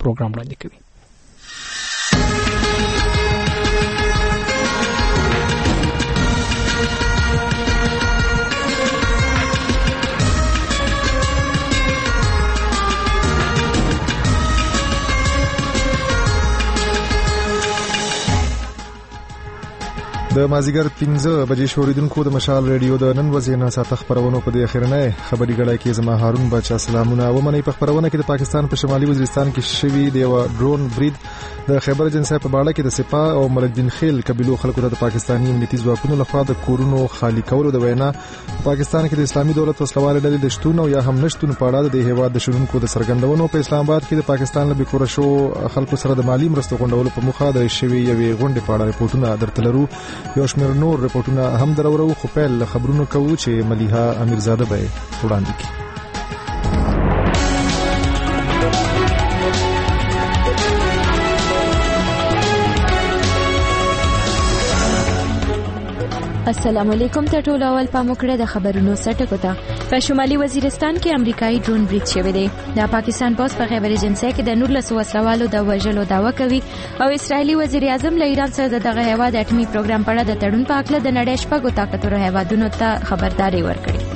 پروګرام وړاندې کوي. د مازیګر 15 بجې شوریدونکو د مشال ریډیو د نن ورځې نه ساته خبرونه په دې اخرنه خبري غړای کې زما هارون بچا سلامونه ومني. په خبرونه کې د پاکستان په شمالي وزیرستان کې شوی دی ډرون برید د خیبر اجنسی په باړه کې د سپاه او ملک دین خیل قبيلو خلکو ته د پاکستاني امنیتي ځواکونو لخوا د کورونو خالی کولو د وینا پاکستان کې د اسلامي دولت وسلواله ډلې د شتون او یا هم نشټون په اړه د هیواد د شونکو د سرګندونو په اسلام آباد کې د پاکستان له بیکور شو خلکو سره د مالی مرستو غونډولو په مخه د شوی یوې غونډې په اړه ریپورتونه درتلرو. یو شمېر نور ریپورتونه هم درورو خو پیل خبرونه کوو چې ملیحه امیرزاده به وړاندې کړي. السلام علیکم ته ټول اول پاموکړه د خبرونو سرټکو ته. په شمالي وزیرستان کې امریکایي ډرون برید شوی دی. د پاکستان پوس په خیبر اجنسی کې د 19 وسلوالو د وژلو دعوا کوي او اسرایلی وزیر اعظم له ایران سره دغه هیواد اټومي پروګرام په اړه د تړون په اړه د نړۍ شپږو طاقتورو هیوادونو ته خبرداري ورکړي.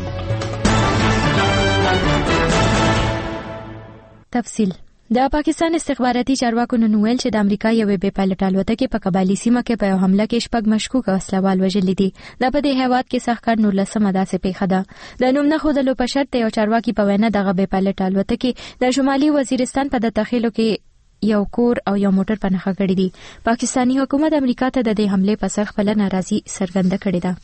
تفصیل د پاکستان استخباراتي چارواکو نن ویل چې د امریکا یوې بې پایلټ الوتکې په قبایلی سیمه کې په حمله کې شپږ مشکوک وسلوال وژلي دي. د په دې هیواد کې سخت کار 19 داسې پیښه ده. د نوم نه خودلو په شرط یو چارواکي په وینا دغه بې پایلټ الوتکې د شمالي وزیرستان په د تخیلو کې یو کور او یو موټر په نښه کړی دي. پاکستانی حکومت امریکا ته د دې حمله په سر خپل ناراضي څرګنده کړې ده.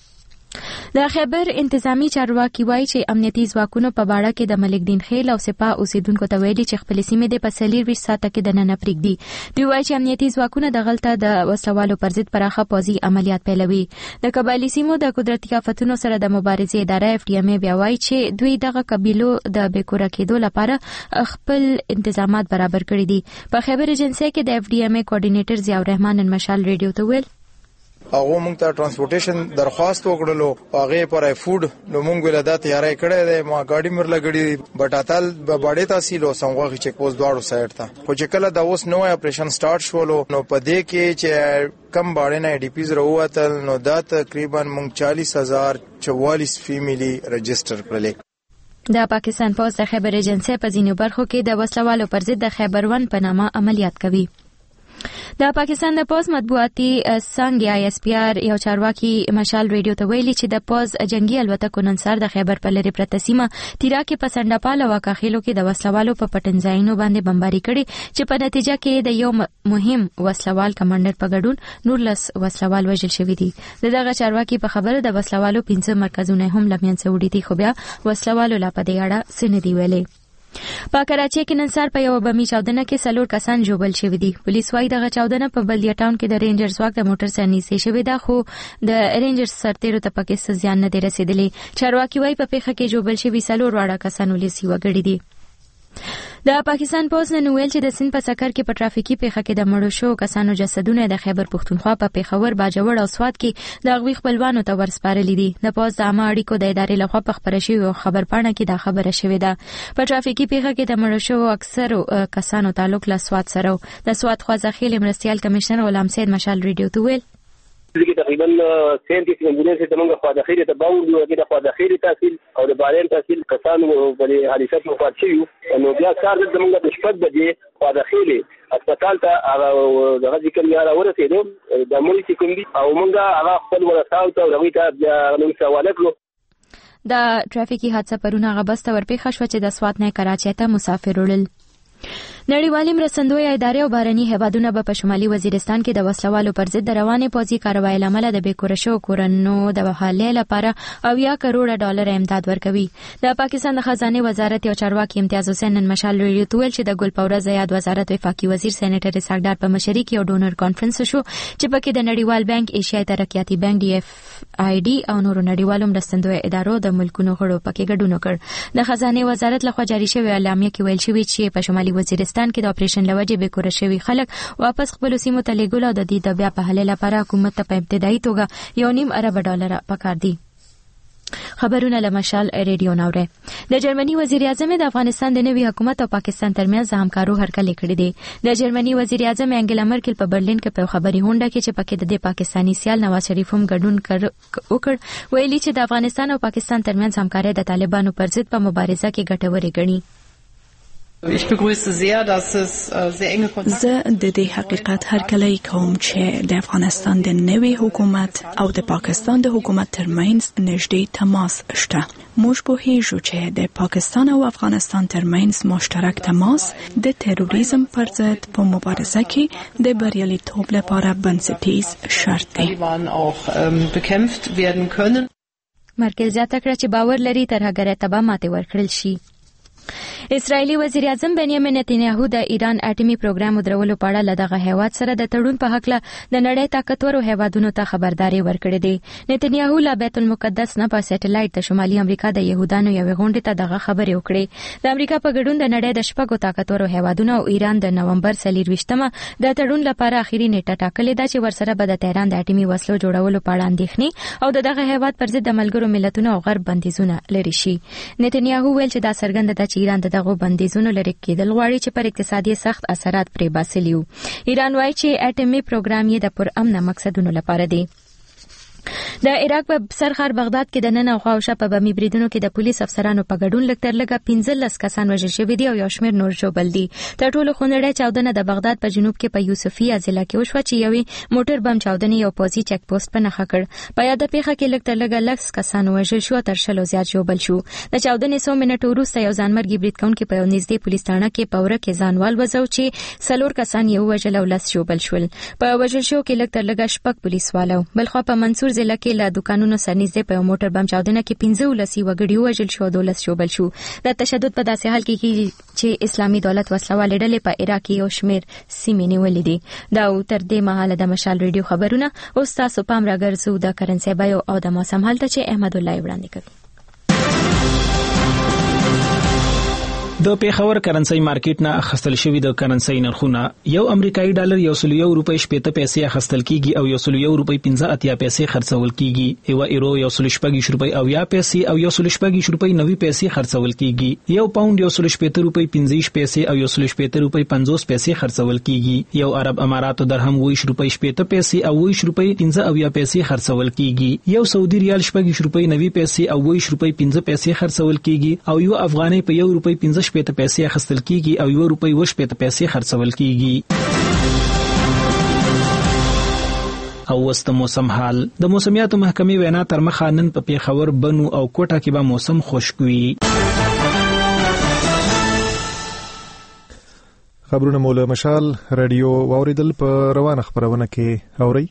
د خیبر انتظامی چارواکي وایي چې امنیتي ځواکونو په باړه کې د ملک دین خیل او سپاه اوسیدونکو ته ویلي چې خپل سیمې د پسلیر 20 ساعته کې د نن پرېږدي. دوی وایي چې امنیتي ځواکونه د غلطه د وسلوالو پر ضد پراخه پوځي عملیات پیلوي. د قبایلی سیمو د قدرتي آفتونو سره د مبارزې اداره FDMA بیا وایي چې دوی دغه قبیلو د بیکوره کېدو لپاره خپل انتظامات برابر کړي دي. په خیبر اجنسی کې د FDMA کوارډینیټر ضیاء الرحمن مشال ریډیو ته ویل هغه مونږ ته ترانسپورټیشن درخواست وکړلو هغه پر فود نو مونږ ولدا تیارای کړی دی ما ګاډي مر لګړي بټاتل باډې تحصیل او سنغوغي چک پوسټ دواړو سایډ ته خو چې کله دا اوس نوې اپریشن سٹارټ شولو نو په دې کې چې کم باړې نه ډي پیز راووتل نو دا تقریبا مونږ 40,044 فیمیلی رجستر کړلې. د پاکستان پوز د خیبر اجنسی په ځینو برخو کې د وسلوالو پر ضد د خیبر ون په نامه عملیات کوي. د پاکستان د پوز مطبوعاتي څنګه ISPR یو چارواکي مشال ریډیو ته ویلي چې د پوز جنگي الوتکو نن سهار د خیبر په لری پرته سیمه تیرا کې په سندپال او کاخیلو کې د وسلوالو په پټنځایونو باندې بمباري کړي چې په نتیجه کې د یو مهم وسلوال کمانډر په ګډون 19 وسلوال وژل شوي دي. دغه چارواکي په خبره د وسلوالو 15 مرکزونه هم لمن سعودي دي خو بیا وسلوالو لا په دې اړه سندي ویلي. په کراچۍ کې نن سهار په یو بمي چاودنه کې 4 کسان ژوبل شوي دي. پولیس وايي دغه چاودنه په بلدیه ټاون کې د رینجرز واک د موټر سره نږدې شوې ده خو د رینجرز سرتیرو ته پکې څه زیان نه دی رسیدلی. چارواکي وايي په پیښه کې ژوبل شوي 4 واړه کسان ولسی وګړي دي. د پاکستان پولیس نن ویل چې د سند په سکر کې په ټرافیکي پیښه کې د مړو شو کسانو جسدونه د خیبر پښتونخوا په پیښور باجوړ او سواد کې د غوي خپلوانو ته ورسپارلي دي. د پولیس د عامه اړیکو د ادارې لخوا په خبره شوی خبر پاڼه کې دا خبره شوې ده. په ټرافیکي پیښه کې د مړو شو اکثر کسانو تعلق له سواد سره. د سواد خوازخیل مرستيال کمشنر غلام سید مشال ریډیو ته ویل لکه تقریبا 30 امبولانس ته موږ خو د خیره ته باور یو کې د خو د خیره تحصیل او د بارین تحصیل کسانو په حادثه کې وفات شوي نو بیا کار د موږ د شپږ بجې خو د خیره هسپتال ته دغه ځکه یاره ورسېدو د مړي چې کوم دي او موږ هغه خپل ورساو ته روي ته نو سوال کړو. د ټرافیکي حادثه پرونه غبسته ورپېښه شو چې د سوات نه کراچۍ ته مسافر وړل. نړیوالې مرستندوی ادارې او بهرني هیوادونه په شمالي وزیرستان کې د وسلوالو پر ضد روانې پوځي کاروایی لامل د بیکوره شو کورنو د بحالۍ لپاره 80 کروڑ ډالر امداد ورکوي. د پاکستان د خزانه وزارت یو چارواکي امتیاز حسین نن مشال ریډیو ته ویل چې د ګلپورز یاد وزارت وفاقي وزیر سېنیټر اسحاق ډار په مشرۍ کې یو ډونر کانفرنس شو چې پکې د نړیوال بانک ایشیايي ترقیاتي بانک DFID او نورو نړیوالو مرستندوی ادارو د ملکونو غړو پکې ګډون وکړ. د خزانه وزارت لخوا جاری شوی اعلامیه کې ویل شوی چې په شمالي وزیرستان کې د اپریشن لوجه بیکوره شوی خلک واپس خپل سیمو ته لیږل او د دې د بیا په حل لپاره حکومت ته په ابتدایي توګه $1.5 ارب پکار دي. خبرونه له مشال ریډیو ناوړه. د جرمني وزیر اعظم د افغانستان د نوي حکومت او پاکستان ترمنځ همکارو هرکلی کړی دی. د جرمني وزیر اعظم انګلا مرکل په برلین کې په خبري هونډه کې چې پکې د پاکستانی سیال نواز شریف هم ګډون وکړ، ویلي چې د افغانستان او پاکستان ترمنځ همکاري د طالبانو پر ضد په مبارزه کې ګټورې ګڼي. Ich begrüße sehr, dass es sehr enge Kontakte زه د دې حقیقت هرکلی کوم چې د افغانستان د نوي حکومت او د پاکستان د حکومت ترمنځ نږدې تماس شته. موږ پوهیږو چې د پاکستان او افغانستان ترمنځ مشترک تماس د تروریزم پر ضد په مبارزه کې د بریالیتوب لپاره بنسټیز شرط دی. bekämpft werden können. مرکز زیاته کړه چې باور لري ترهګرۍ ته به ماتې ورکړل شي. اسرایلی وزیر اعظم بنیامین نتنیاهو د ایران اټومي پروګرام درولو په اړه لدغه هیواد سره د تړون په حق له د نړۍ طاقتورو هیوادونو ته خبرداري ورکړې ده. نتنیاهو له بیت المقدس نه په سټلایټ د شمالي امریکا د يهودانو یو غونډه ته دغه خبرې وکړې. د امریکا په ګډون د نړۍ د شپږو طاقتورو هیوادونو او ایران د نومبر 23مه د تړون لپاره اخیری نیټه ټاکلې ده چې ورسره به د تهران د اټومي وسلو جوړولو په اړه اندېښنې او دغه هیواد پر ضد د ملګرو ملتونو او غرب بندیزونه لري شي. نتنیاهو ویل چې دا څرګنده ده چې ایران دغه بندیزونو لري کېدل غواړي چې پر اقتصادي سخت اثرات پرې باسي. ایران وایي چې اټومي پروګرام یې د پرامن مقصدونو لپاره دی. د عراق په سرخار بغداد کې د نن او خواوشا په بمي بریدونو کې د پولیس افسرانو په ګډون لږ 15 کسان وژل شوي دي او یو شمېر نور ژوبل دي. تر ټولو خونړۍ چاودنه د بغداد په جنوب کې په یوسفیه ضلع کې وشوه چې یوې موټر بم چاودنې یو پوځي چک پوسټ په نښه کړ. په یاده پیښه کې لږ کسان وژل شو، تر شلو زیات ژوبل شو. د چاودنې 100 منټو وروسته یو ځانمرګي برید کوونکی په یو نږدې پولیس تاڼه کې په وره کې ځانوال وځو چې 4 کسان یې وژل او 10 ژوبل شول. په وژل شو کې لږ شپږ پولیس والو. بلخوا په منصور ضلع کې له دکانونو سرنږدې په موټر بم چاودنه کې 15 وګړي وژل شو، 12 ژوبل شو. د تشدد په داسې حال کې چې اسلامي دولت وسلوالې ډلې په عراق کې یو شمېر سیمې نیولې دي. دا تر دې مهاله د مشال ریډیو خبرونه اوس تاسو پام راګرځو د کرنسي بیو او د موسم حالت چې احمد الله وړاندې کوي. د پیښور کرنسي مارکیټ نه اخستل شوی د کرنسي نرخونه یو امریکایي ډالر 101 روپۍ 70 پیسې اخستل کیږي او 101 روپۍ 15 پیسې خرڅول کیږي. یو ایرو 116 روپۍ 90 پیسې او 116 روپۍ 90 پیسې خرڅول کیږي. یو پاوند 116 روپۍ 15 پیسې او 116 روپۍ 50 پیسې خرڅول کیږي. یو عرب اماراتو درهم 20 روپۍ 70 پیسې او 20 روپۍ 15 پیسې خرڅول کیږي. یو سعودي ریال 20 روپۍ 90 پیسې او 20 روپۍ 15 پیسې خرڅول کیږي او یو افغاني په 1 روپۍ 15 پیسې اخستل کیږي او 1 روپۍ 20 پیسې خرڅول کیږي. او وست موسم حال د موسمیاتو محکمې وینا تر مخه نن په پیښور بنو او کوټه کې به موسم خشک وي. خبرونه مولا مشال رادیو واوریدل په روانه خبرونه کې اوري.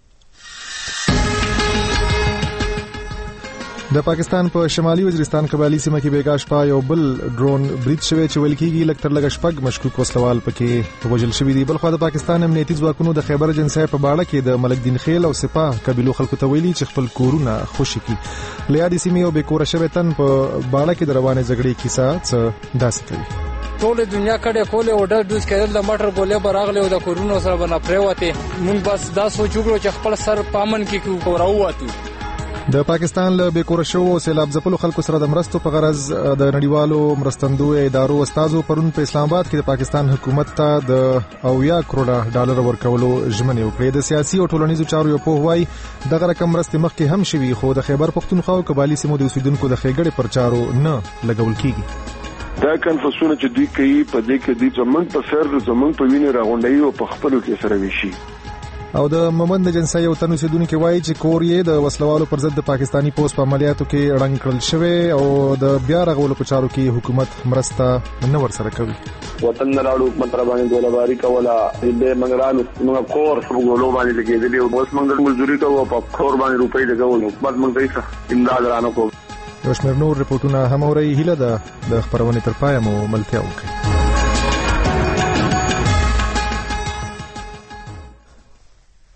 د پاکستان په شمالي وزیرستان قبایلی سیمه کې بیګا شپه یو بل ډرون برید شوی چې ویل کېږي لکه شپږ مشکوک وسلوال پکې وژل شوي دي. بلخوا د پاکستان امنیتي ځواکونو د خیبر ایجنسۍ په باړه کې د ملک دین خیل او سپاه قبیلو خلکو ته ویلي چې خپل کورونه خوشي کړي. له یادې سیمې او بیکوره شوی تن په باړه کې د روانې جګړې کیسه څه داسې کوي. ټول دنیا کډه کوله او ډر دوز کېدل د مټر ګولې براغله او د کورونو سره بنا پریوته. مونږ بس دا سوچوګلو چې خپل سر پامن کې کو راووتو. د پاکستان له بیکوره شو او سیلاب ځپلو خلکو سره د مرستو په غرض د نړیوالو مرستندوی ادارو استادو پرون په اسلام آباد کې د پاکستان حکومت ته د 80 کروڑ ډالر ورکولو ژمنه وکړه. د سیاسي او ټولنیزو چارو یو په وای دغه رقم مرستې مخکې هم شوي خو د خیبر پختونخوا او قبایلی سیمو د اوسیدونکو د خېګړې پر چارو نه لګول کیږي. دا کنفرسونه چې دوی کوي په دې کې د زمنګ په سر زمنګ په وینې راغونډي او په خپلو کې سره وشي. او د مومند جنسي او تنو سیدونکو وایي چې کوریا د وسلوالو پر ضد د پاکستانی پوس په عملیاتو کې رنګ کړل شوی او د بیا رغولو په چارو کې حکومت مرسته نه ورسره کوي. وطن راړو حکومت را باندې دولباري کولا دې منګرانو موږ کور وګولو باندې لګېدلی او اوس موږ مزدوري کوو په کور باندې روپۍ لګولو حکومت موږ ته امداد رانه کوو. یو شمېر نور رپورټونه هم اوري. هیله ده د خبرونې تر پایه مو ملتیا وکړي.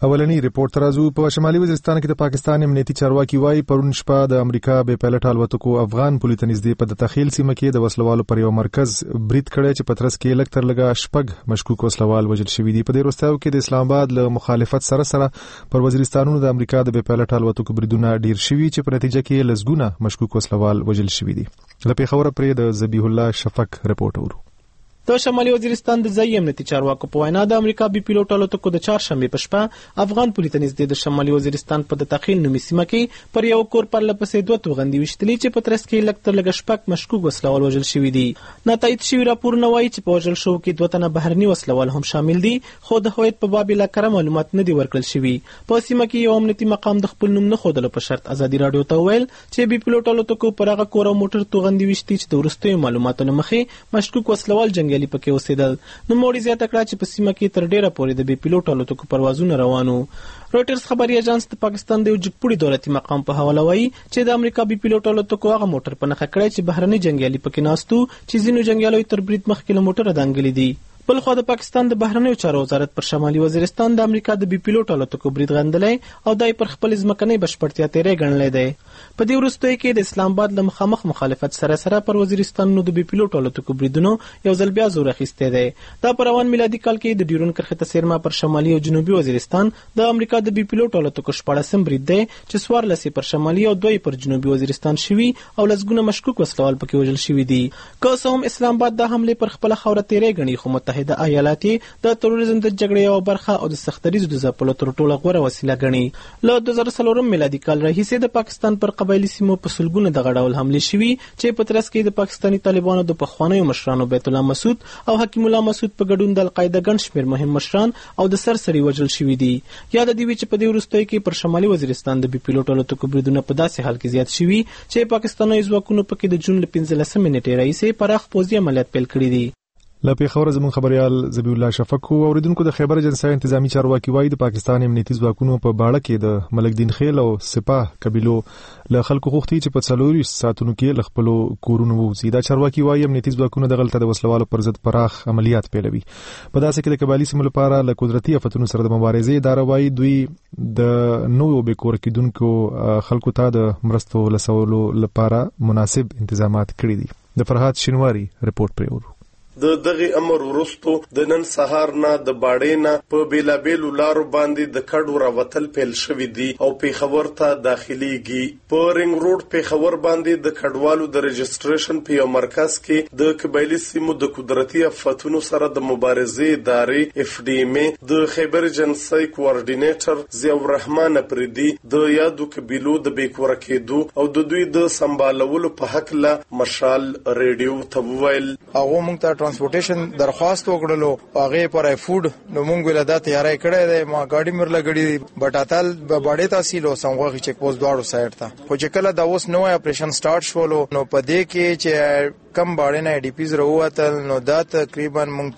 اولنی ریپورت ترازو په شمالي وزیرستان کې د پاکستان امنیتي چارواکي وایي پرون شپه د امریکا به پایلټ الوتکو افغان پولیس نږدې په د تخیل سیمه کې د وسلوالو پر یو مرکز برید کړی چې پترس کې لکتر لګا شپږ مشکوک وسلوال وژل شوي دي. په دې وروستیو کې د اسلام آباد له مخالفت سره پر وزیرستانونو د امریکا د به پایلټ الوتکو بریدونه ډیر شوي چې په نتیجه کې لسګونه مشکوک وسلوال وژل شوي دي. له پیښور پرې د ذبیح الله شفق ریپورت ورو. د شمالي وزیرستان د ځایي امنیتي چارواکو په وینا د امریکا بي پیلوټ الوتکو د چهارشنبه په شپه افغان پولیس نږدې د شمالي وزیرستان په د تخیل نومي سیمه کې پر یو کور پر لپسې دوه توغندي وشتلې چې په ترڅ کې لکتر لګ شپږ مشکوک وسلوال وژل شوي دي. ناتایید شوی راپورونه وایي چې په وژل شو کې دوه تنه بهرني وسلوال هم شامل دي، خو د هویت په باب لا کره معلومات نه دي ورکړل شوي. په سیمه کې یو امنیتي مقام د خپل نوم نه ښودلو په شرط ازادي رادیو ته ویل چې بي پیلوټ الوتکو پر هغه کور او موټر توغندي وشتي چې د وروستیو معلوماتو نه مخې مشکوک وسلوال جنگیالي پکې اوسېدل. نو موړي زیاته کړه چې په سیمه کې تر ډیره پورې د بي پیلوټ الوتکو پروازونه روانو. رويټرز خبري اژانس د پاکستان د یو جګپوړي دولتي مقام په حواله وایي چې د امریکا بي پیلوټ الوتکو هغه موټر په نښه کړی چې بهرني جنگیالي پکې ناستو چې ځینو جنگیالو تر برید مخکې له موټره دانګلي دي. بل خو د پاکستان د بهرنیو چارو وزارت پر شمالي وزیرستان د امریکا د بي پیلوټ الوتکو برید غندلې او دای پر خپل ځمکنۍ بشپړتیا تیرې ګڼلې ده. په دې وروستیو کې د اسلام آباد له مخامخ مخالفت سره پر وزیرستانونو د بي پیلوټ الوتکو بریدونو یو ځل بیا زور اخیستی دی. دا پر روان میلادي کال کې د ډیورن کرښې ته سیرما پر شمالي او جنوبي وزیرستان د امریکا د بي پیلوټ الوتکو 14 برید دی چې 14 پر شمالي او 2 پر جنوبي وزیرستان شوي او لسګونه مشکوک وسلوال پکې وژل شوي دي. که څه هم اسلام آباد د حمله پر خپل خوره تیرې غني، خو متحده ایالات د تروریزم د جګړې یو برخه او د سختریزو د ځپلو تر ټولو غوره وسیله ګڼي. له 2004 میلادي کال راهیسې د پاکستان پر قبایلی سیمو په سلګونه دغه ډول حملې شوي چې په ترڅ کې د پاکستاني طالبانو د پخوانیو مشرانو بیت الله مسعود او حکیم الله مسعود په ګډون د القاعده ګڼ شمېر مهم مشران او د سرسړي وژل شوي دي. یاد دی چې په دې وروستیو کې پر شمالي وزیرستان د بي پیلوټ الوتکو بریدونه په داسې حال کې زیات شوي چې پاکستاني ځواکونو پکې د جون له 15 نیټې راهیسې پراخ پوځي عملیات پیل کړي دي. له پیښور زموږ خبريال ذبیح الله شفق اوریدونکو د خیبر اجنسی انتظامی چارواکي وایي د پاکستان امنیتي ځواکونو په باړه کې د ملک دین خیل او سپاه قبیلو له خلکو غوښتي چې په 40 ساعتونو کې له خپل کورونو ووځي. دا چارواکي وایي امنیتي ځواکونو د غلطه د وسلوالو پر ضد پراخ عملیات پیلوي. په داسې کې د قبایلی سیمو لپاره له قدرتي آفتونو سره د مبارزې اداره وایي دوی د نوو بیکور کېدونکو خلکو ته د مرستو لسولو لپاره مناسب انتظامات کړی دي. د فرحات شینواری ریپورت پرې د دغه امر ورستو د نن سهار نه د باډینا په بیلابیلو لارو باندې د کډو راوتل پیل شوې دي او پیښور ته داخليږي. په رنګ روډ پیښور باندې د کډوالو د رجستریشن په یو مرکز کې د قبایلی سیمو د قدرتي آفتونو سره د مبارزې ادارې FDM د خیبر اجنسی کوارډینیټر ضیاء الرحمن پردي د یادو قبیلو د بیکور کېدو او د دوی د سمبالولو په حق له مشال ریډیو ته وویل هغه مونږ ترانسپورټیشن درخواست وکړلو هغه پر فود نو مونږ ولدا تیارای کړی دی. ما ګاډي مرله غړي بټاتل باډې تحصیل او سمغه چیک پوسټ دواړو سایډ ته خو چې کله دا اوس نو اپریشن سٹارټ شولو نو پدې کې چې کم باډې نه DPs وروتل نو دا تقریبا مونږ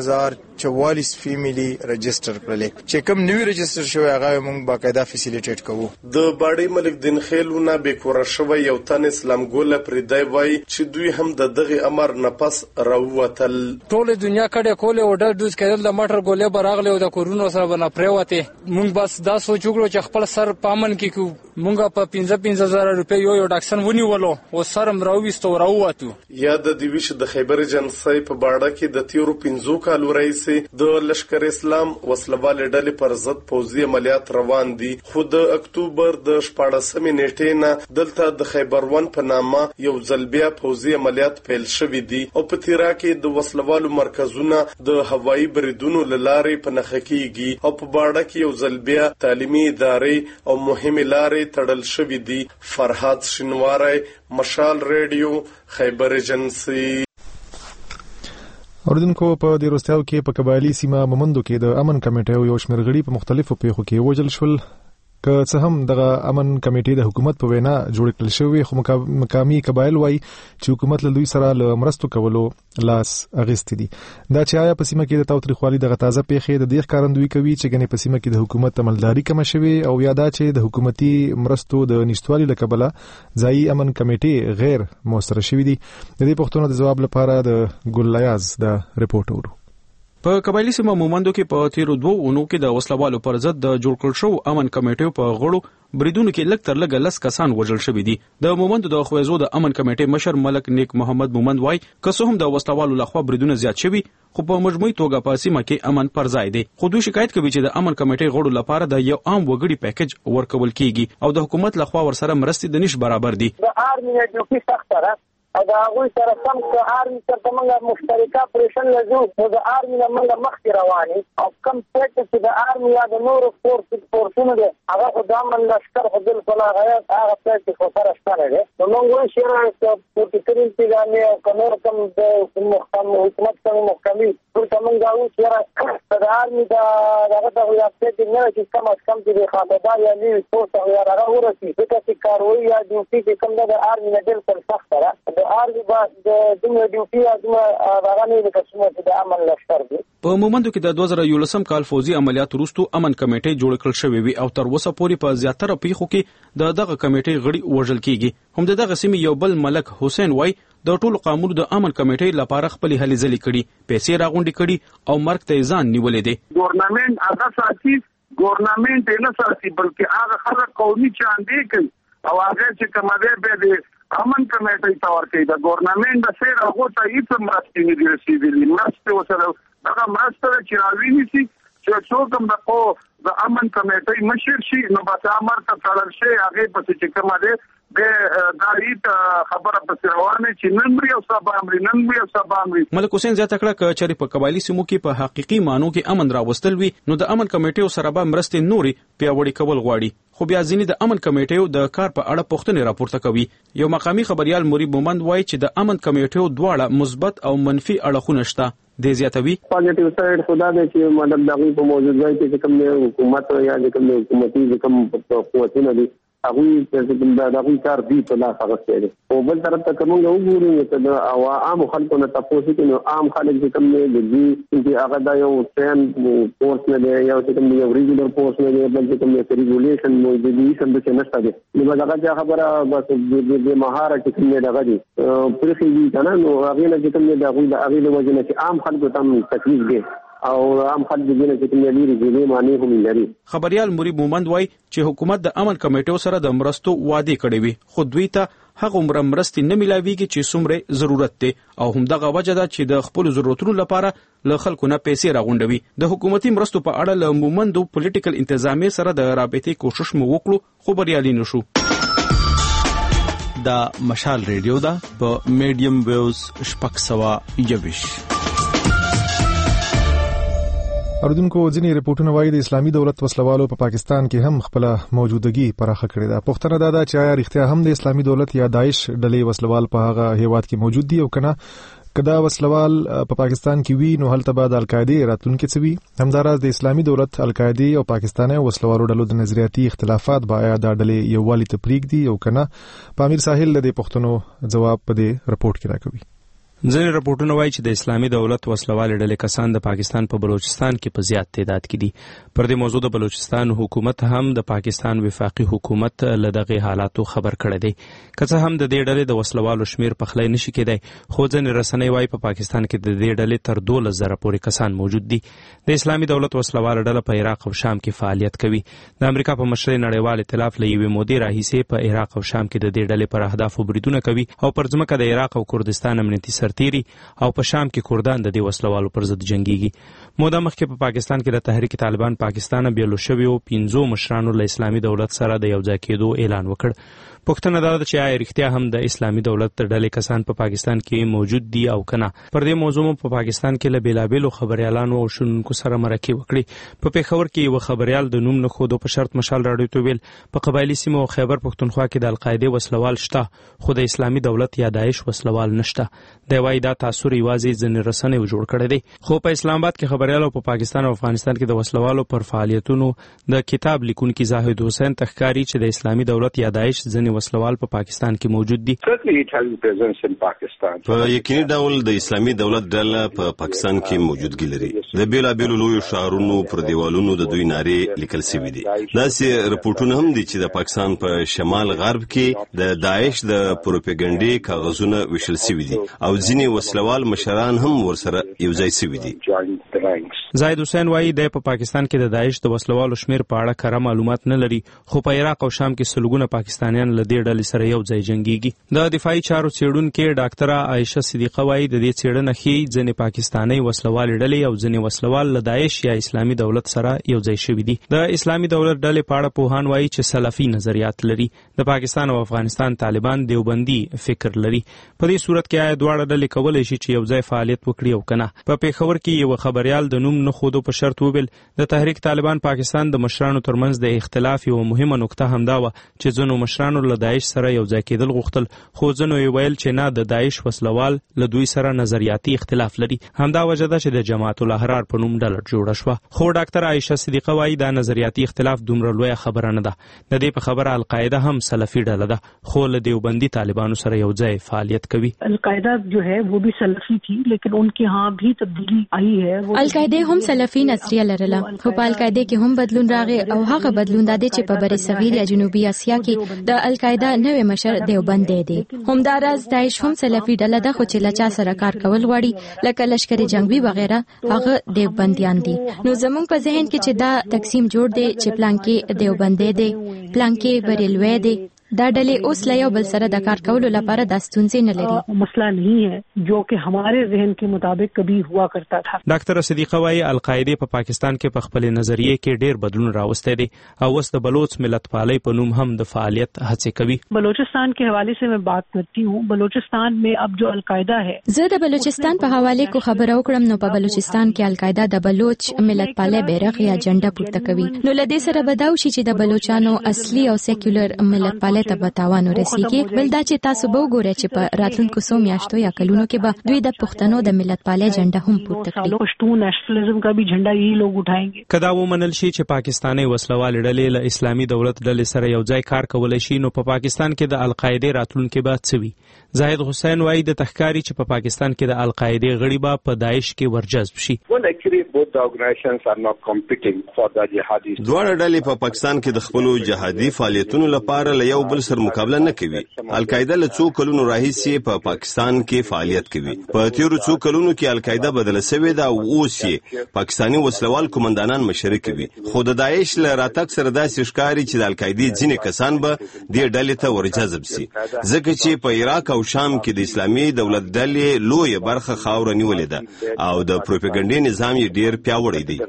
40,044 فیملی رجستر کړل چې کم نیو رجستر شوی هغه مونږ باقاعده فیسیلیټیټ کوو. د باډې ملک دین خیلونه بیکور شوی یو تن اسلام ګول پردای وای چې دوی هم د دغه امر نه پس راووتل. ټول دنیا کډه کوله اورډر دوز کړل د مټر ګولې براغله او د کورونو سره بنا پریوته. مونږ بس دا سوچوګړو چې خپل سر پامن کې مونږه په 15,000 روپۍ یو ډاکسن ونیولو او سر مراويستو راووتو. یا د دیویش د خیبر اجنسی په باړه کې د تیرو 15 کالو رئیس د لشکر اسلام وسلوال ډلې پر ضد پوځي عملیات روان دي. خو د اکتوبر د 14 نیټې نه دلته د خیبر ون په نامه یو ځلبیا پوځي عملیات پیل شوې دي او په تیرا کې د وسلوالو مرکزونه د هوایي بریدونو لارې په نښه کېږي او په باړه کې یو ځلبیا تعلیمي ادارې او مهمه لارې تړل شوې دي. فرحات شینواری، مشال ریډیو، خیبر اجنسی. اوریدونکو په دې وروستیو کې په قبایلی سیمه مومندو کې د امن کمیټې یو شمېر غړي په مختلفو پیښو کې وژل شول. که څه هم دغه امن کمیټې د حکومت په وینا جوړ کړل شوی، خو مقامي قبایل وایي چې حکومت له دوی سره له مرستو کولو لاس اغیستی دي. دا چې آیا په سیمه کې د تاوتریخوالي دغه تازه پیښې د دې ښکارندویي کوي چې ګنې په سیمه کې د حکومت عملداري کمه شوې او یا دا چې د حکومتي مرستو د نشټوالي له کبله ځایي امن کمیټې غیر موثره شوې دي. د دې پوښتنو د ځواب لپاره د ګل لیاز د ریپورت ورو. په قبایلی سیمه مومندو کې په تیرو 2 اونو کې د وسلوالو پر ضد د جوړ کړل شو امن کمیټې په غړو بریدونو کې لږ تر لږه 10 کسان وژل شوي دي. د مومندو د خویزو د امن کمیټې مشر ملک نیک محمد مومند وای که څه هم د وسلوالو لخوا بریدونه زیات شوي خو په مجموعي توګه په سیمه کې امن پر ځای دی. خو دوی شکایت کوي چې د امن کمیټې غړو لپاره د یو عام وګړي پیکیج ورکول کیږي او د حکومت لخوا ورسره مرستې د نش برابر دي. د آرمي ډیوټي سخت را او دا هغوی سره سم که آرمي سره موږ مشترکه اپریشن لزو نو د آرمي نه موږ مخکې رواني او کم پېټ چې د آرمي یا د نورو فورسونو دی هغه خو د امن لشکر خو بالکل هغه پېټ خو سره شته دی نو موږ وایو چې پروتیکرین پیغامې او که نور کم د حکومت سره محکمې ټول موږ وایو چې د آرمي دغه د پېټ نه چې کم از کم چې د خاطردار یا نوي پوسټ او یا هغه ورسي ځکه چې کاروي یا ډیوټي چې کوم د آرمي نه بالکل سخته ده په مومندو کې د 2011 کال فوزي عملیات وروسته امن کمیټې جوړ کړل شوې وي او تر اوسه پورې په زیاتره پیښو کې دغه کمیټې غړي وژل کیږي. هم دغه سیمې یو بل ملک حسین وای د ټولو قانون د امن کمیټې لپاره خپل هلې ځلې کړي پیسې راغونډې کړي او مرګ ته ځان نیولې دي. ګورنمنت هغه ساتي ګورنمنت نه ساتي بلکې هغه خلک قومي چاندې کوي او هغه چې کومه به امن کمیټې ته ورکړي د ګورنمنت د سیر هغه ته هیڅ مرستې نه دي رسیدلې. مرستې وسره دغه مرسته چې راویني شي چې څوک هم د امن کمیټې مشر شي نو بس امر ته تړل شي هغه په چې کومه ده د دایت خبره په روانه چې نن او سبا امر ملک حسین زیاته کړه چې چېرې په قبایلی سیمو کې په حقيقي مانو کې امن راوستل وي نو د امن کمیټې سره به مرستې نوري پیاوړي کول غواړي. خو بیا ځینې د امن کمیټې د کار په اړه پوښتنې راپورته کوي. یو مقامي خبريال مرید مومند وایي چې د امن کمیټې دواړه مثبت او منفي اړخونه شته. د زیاتوي پوزټیو سایډ خدا دې چې مدد دغه په موجودګۍ کې کوم حکومت یا کوم حکومتي کوم قوتونه دي هغه چې دغه کار دی په لاس راغلی او بل طرف ته کوم یو ګوري چې او عام خلکو نه تاسو کې عام خلک چې کوم دي چې هغه د یو ټرین فورس نه دی یا چې کوم یو ریګولر فورس نه دی بلکې کوم ریګولیشن موجود دي سم چې نشته دي نو دا خبره بس د مهارت چې کوم دغه دي پرخي دي کنه نو هغه نه چې کوم دغه د هغه د وجه نه چې عام خلکو ته تکلیف دي او عام خلک دې چې کوم لري دې معنی هم لري. خبريال مرید مومند وای چې حکومت د امن کمیټو سره د مرستو وعده کړې وي خو دوی ته هغه مرستې نه ملاويږي چې څومره ضرورت دی او هم دغه وجه ده چې د خپل ضرورتونو لپاره له خلکو نه پیسې راغونډوي. د حکومتي مرستو په اړه له مومندو پولیټیکل انتظامیه سره د رابطې کوشش مو وکړو خو بریالي نشو. دا مشال ریډیو دا په میډیم ویوز شپږ سوه 21. اردوونکو ځینې ریپورتونه وایي د اسلامي دولت وسلوالو په پاکستان کې هم خپل موجودګي پراخه کړې ده. پوښتنه دا ده چې آیا رښتیا هم د اسلامي دولت یا داعش ډلې وسلوال په هغه هیواد کې موجود دي او کنه کدا وسلوال په پاکستان کې وی نو هلته بعد القاعده راتلونکي څه وي. همداراز د اسلامي دولت القاعده او پاکستاني وسلوالو ډلو د نظریاتي اختلافات باید د ډلې یووالي تفریق دي او کنه پامیر ساحل د پښتنو جواب په دې رپورت کې راکوي. ځینې راپورټونه وایي چې د اسلامي دولت وسلوال ډلې کسان د پاکستان په بلوچستان کې په زیات تعداد کې دي. پر دې موضوع د بلوچستان حکومت هم د پاکستان وفاقي حکومت له دغه حالاتو خبر کړی دی. که څه هم د دې ډلې د وسلوالو شمیر په خلی نشي کېدی خو ځینې رسنۍ وایي په پاکستان کې د دې ډلې تر 12,000 پورې کسان موجود دي. د اسلامي دولت وسلوال ډله په عراق او شام کې فعالیت کوي. د امریکا په مشرۍ نړیوال ائتلاف له یوې مودې راهیسې په عراق او شام کې د دې ډلې پر اهدافو بریدونه کوي او پر ځمکه د عراق او کردستان امنیتي سرتیري او په شام کې کردان د دې وسلوالو پر ضد جنگيږي. موده مخکې په پاکستان کې د تحریک طالبان پاکستان بیلو شویو 15 مشرانو له اسلامي دولت سره د یو ځای کېدو اعلان وکړ. پوښتنه دا ده چې آیا رښتیا هم د اسلامي دولت د ډلې کسان په پاکستان کې موجود دي او کنه. پر دې موضوع په پاکستان کې له بیلابېلو خبريالانو او شنونکو سره مرکه وکړي. په پیښور کې یو خبريال د نوم نه خودو په شرط مشال راډیو ته ویل په قبایلی سیمو او خیبر پښتونخوا کې د القاعده وسلوال شته خو د اسلامي دولت یا داعش وسلوال نشته. د وای دا تاثیر یوازې ځنې رسنۍ جوړ کړی دی. خو په اسلام آباد کې خبريالو په پاکستان او افغانستان کې د وسلوالو پر فعالیتونو د کتاب لیکونکي زاهد حسین تخکاری چې د اسلامي دولت یا داعش ځنې وسلوال په پاکستان کې موجود دي. په یقیني ډول د اسلامي دولت ډله په پاکستان کې موجودګي لري. د بیلابېلو لویو شعارونو پر دیوالونو د دوی نارې لیکل شوي دي. داسې رپورټونه هم دي چې د پاکستان په شمال غرب کې د داعش د پروپاګاندا کاغذونه وشل شوي دي او ځینې وسلوال مشران هم ورسره یوځای شوي دي. زاید حسین وایي د پاکستان کې د داعش د وسلوالو شمیر په اړه کره معلومات نه لري، خو په عراق او شام کې سلګونه پاکستانیان له دې ډلې سره یوځای جنګيږي. د دفاعي چارو څېړونکې ډاکټره عائشه صدیقه وایي د دې څېړنه ښيي ځینې پاکستاني وسلوال ډلې او ځینې وسلوال له داعش یا اسلامي دولت سره یوځای شوي دي. د اسلامي دولت ډلې په اړه پوهان وایي چې سلفي نظریات لري. د پاکستان او افغانستان طالبان دیوبندي فکر لري. په دې صورت کې آیا دواړه ډلې کولی شي چې یوځای فعالیت وکړي او کنه؟ په پیښور کې یو خبريال د نوم نه خودو په شرط وویل د تحریک طالبان پاکستان د مشرانو ترمنځ د اختلاف یو مهمه نقطه همدا و چې ځینو مشرانو له داعش سره یوځای کېدل غوښتل، خو ځینو یې ویل چې نه، د داعش وسلوال له دوی سره نظریاتي اختلاف لري. همدا وجه ده چې د جماعت الاحرار په نوم ډله جوړه شوه. خو ډاکټر عائشه صدیقه وایي دا نظریاتي اختلاف دومره لویه خبره نه ده. د دې په خبره القاعده هم سلفي ډله ده، خو له دیوبندي طالبانو سره یوځای فعالیت کوي. القاعده جو ہے وہ بھی سلفی تھی لیکن ان کے ہاں بھی تبدیلی آئی ہے. القاعده هم سلفي نظریه لرله، خو په القاعده کې هم بدلون راغی او هغه بدلون د دې چې په بر صغیر یا جنوبي اسیا کې د القاعده نوې مشر دیوبند دی. همداراز داعش هم سلفي ډله ده، خو چې له چا سره کار کول غواړي لکه لشکري جنگي وغیرہ هغه دیوبندیان دي. نو زموږ په ذهن کې چې دا تقسیم جوړ دی چې پلان کې دیوبندي دی، پلان کې بریلوی دی، دا ډلې اوس له یو بل سره د کار کولو لپاره د ستونزې نه لري. مسله نہیں ہے جو کہ ہمارے ذہن کے مطابق کبھی ہوا کرتا تھا. ډاکټر صدیقه وایي القاعده په پاکستان کې په خپل نظریه کې ډېر بدلون راوستی دی او اوس د بلوچ ملت پالۍ په نوم هم د فعالیت هڅې کوي. بلوچستان کے حوالے سے میں بات کرتی ہوں. بلوچستان میں اب جو القاعده ہے، زه د بلوچستان په حواله کو خبرو کړم، نو په بلوچستان کې القاعده د بلوچ ملت پالۍ بیرغ یا جنډه پورته کوي. نو لدې سره بداو شي چې د بلوچانو اصلي او سیکولر ملت پالۍ ته بتاوانو رسیږي. بل دا چې تاسو به وګورئ چې په راتلونکو څو میاشتو یا کلونو کې به دوی د پښتنو د ملت پالۍ جنډه هم پورته کړي. پښتون نیشنلزم کا بھی جھنڈا یہی لوگ اٹھائیں گے. کدا ومنل شي چې پاکستاني وسلوال ډلې له اسلامي دولت ډلې سره یوځای کار کولای شي، نو په پاکستان کې د القاعده راتلونکي به څه وي؟ زاهد حسین وایي د تحقیقي چې په پاکستان کې د القاعده غړي به په داعش کې ورجذب شي. دواړه ډلې په پاکستان کې د خپلو جهادي فعالیتونو لپاره له یو بل سره مقابله نه کوي. القاعده له څو کلونو راهیسې په پاکستان کې فعالیت کوي. په تیرو څو کلونو کې القاعده بدله شوې ده او اوس یې پاکستاني وسلوال قومندانان مشري کوي. خو د داعش له راتګ سره داسې ښکاري چې د القاعده ځینې کسان به دې ډلې ته ورجذب شي، ځکه چې په عراق او شام کې د اسلامي دولت ډلې لویه برخه خاوره نیولې ده او د پروپاګاندا نظام یې ډیر پیاوړی دی.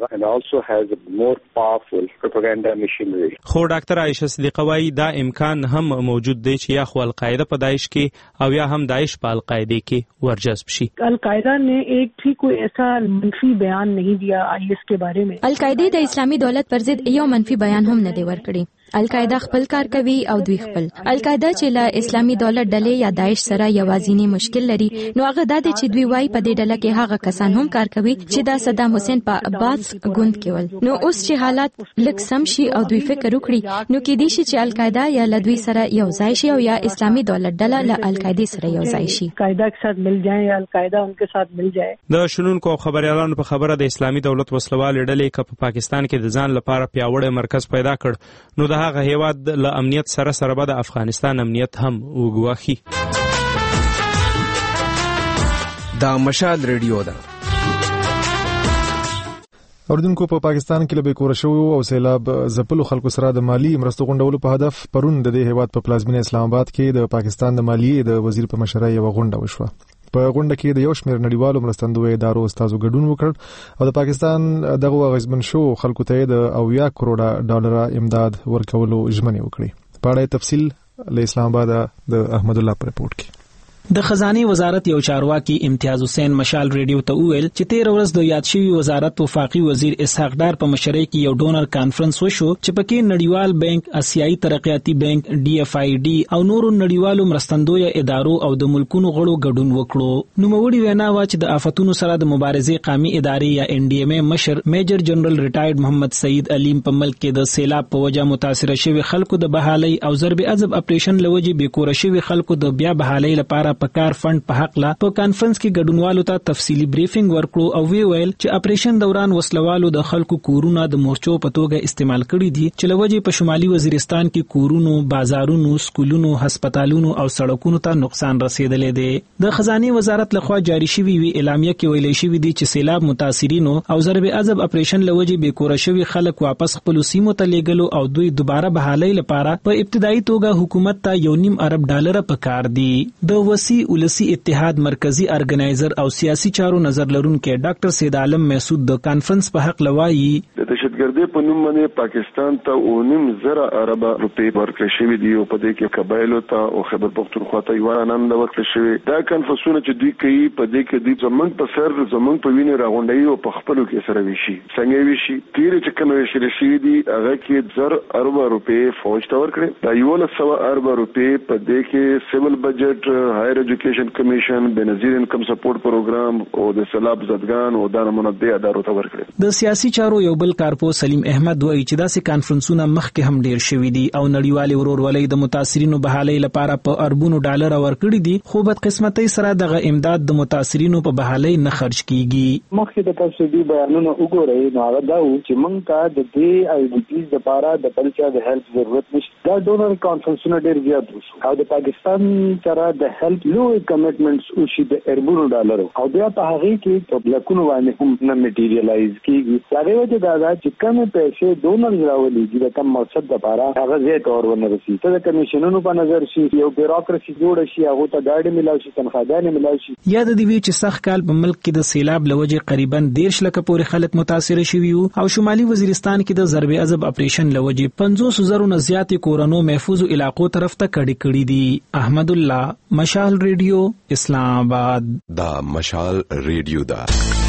خو ډاکټر عائشه صدیقه وایي دا امکان هم موجود دی چې یا خو القاعده په داعش کې او یا هم داعش په القاعده کې ورجذب شي. القاعده نے ایک بھی کوئی ایسا منفی بیان نہیں دیا IS کے بارے میں. القاعده د اسلامي دولت پر ضد یو منفي بیان هم نه دی ورکړی. القاعده خپل کار کوي او دوی خپل. القاعده چې له اسلامي دولت ډلې یا داعش سره یوازینی مشکل لري، نو هغه د دې چې دوی وايي په دې ډله کې هغه کسان هم کار کوي چې د صدام حسین په عباس ګوند کې ول. نو اوس چې حالات لږ سم شي او دوی فکر وکړي، نو کې دي چې القاعده یا له دوی سره یوځای شي او یا اسلامي دولت ډله له القاعده سره یوځای شي. القاعده کے ساتھ مل جائیں یا القاعده ان کے ساتھ مل جائے. د شنونکو خبريالانو په خبره د اسلامي دولت وسلوال ډلې په پاکستان کې د ځان لپاره پیاوړی مرکز پیدا کړ، نو د هغه هیواد له امنیت سره سره به د افغانستان امنیت هم وګواخي. دا مشال ریډیو ده. اوردونکو په پاکستان کې لبه کور شو او سیلاب زپلو خلکو سره د مالی مرستو غونډولو په هدف پرون د دې هیواد په پلازمینه اسلام آباد کې د پاکستان د مالیې د وزیر په مشرۍ یو غونډه وشوه. په غونډه کې د یو شمېر نړیوالو مرستندوی ادارو استادو ګډون وکړ او د پاکستان دغه غزمن شو خلکو ته د 80 کروڑه ډالر امداد ورکولو ژمنه وکړي. په اړه تفصیل له اسلام آباد د احمد الله پر رپورت کې. د خزانه وزارت یو چارواکي امتیاز حسین مشال ریډیو ته وویل چې 13 ورځ د یاد شوی وزارت وفاقي وزیر اسحاق ډار په مشرۍ کې یو ډونر کانفرنس وشو چې پکې نړیوال بانک، آسیایي ترقیاتي بانک، DFID او نورو نړیوالو مرستندوی ادارو او د ملکونو غړو ګډون وکړو. نوموړي وینا وا چې د آفتونو سره د مبارزې قومي ادارې یا NDMA مشر میجر جنرال ریټایرډ محمد سعید علیم په ملک کې د سیلاب په وجه متاثر شوی خلکو د بحالۍ او ضرب عذاب اپریشن لوجې بیکور شوی خلکو د بیا بحالۍ لپاره د پکار فند په حق لا په کانفرنس کې ګډونوالو ته تفصیلی بریفینګ ورکړو او وی ویل چې اپریشن دوران وسلوالو د خلکو کورونه د مورچو په توګه استعمال کړي دي چې لوجه په شمالي وزیرستان کې کورونو، بازارونو، سکولونو، هسپتالونو او سړکونو ته نقصان رسیدلې دی. د خزانه وزارت لخوا جاری شوی وی اعلامیه کې ویل شوی دی چې سیلاب متاثرینو او ضرب عذاب اپریشن لوجه به کور شوی خلک واپس خپل سیمو ته لیږلو او دوی دوباره بحالي لپاره په ابتدایي توګه حکومت ته $1.5 ارب پکار دي. د وسی ولسی اتحاد مرکزی ارګنایزر او سیاسي چارو نظر لرونکي ډاکټر سید عالم مسعود د کانفرنس په حق لوایي د دهشتګردۍ په نوم باندې پاکستان ته $1.5 ارب ورکړل شوی دی او په دې کې قبایلو ته او خیبر پختونخوا ته یو آنند ورکړل شوی. دا کانفرنسونه چې دوی کوي په دې کې دوی زمونږ په سر زمونږ په وینې راغونډي او په خپلو کې سره ویشي څنګه ویشي تیر چې کوم ویشل شي دي هغه کې $1 ارب فوج ته ورکړي. دا $1.5 ارب په دې کې سیول بجټ، هایر ایجوکیشن کمیشن، بنظیر انکم سپورټ پروګرام او د سیلاب زدګان او د منظمې ادارو ته ورکړي. د سیاسي چارو یو بل کارپو سلیم احمد وایي چې داسې کانفرنسونه مخکې هم ډیر شوي دي او نړیوال ورورولۍ د متاثرینو بحالي لپاره په اربونو ډالر ورکړي دي، خو بد قسمتۍ سره دغه امداد د متاثرینو په بحالي نه خرج کیږي. مخکې د تفصیلي بیانونو وګورئ نو هغه دا و چې موږ ته د دې آی ډي پیز لپاره د بلچا د هیلپ ضرورت نشته. دا ډونر کانفرنسونه ډیر زیات وشو او د پاکستان سره د هیلپ لوی کمټمنټس او شي د اربونو ډالر او بیا په هغه کې په بلکونو باندې هم نه میټیریالایز کیږي. هغه وجه دا ده چې کوم پیسې ډونر راولي د کوم مقصد لپاره هغه زیات اور ونه رسي. ته د کمیشنونو په نظر شي یو بیروکراسي جوړ شي، هغه ته ګاډي ملاوي شي، تنخواهګانې ملاوي شي. یاد دی چې سخت کال په ملک کې د سیلاب لوجه قریبا 13 لک پورې خلک متاثر شوي او شمالي وزیرستان کې د ضرب عذاب اپریشن لوجه 500,000 نه زیات کورونو محفوظ علاقو طرف ته کړي دي. احمد الله، مشال ریډیو، اسلام آباد. دا مشال ریډیو دا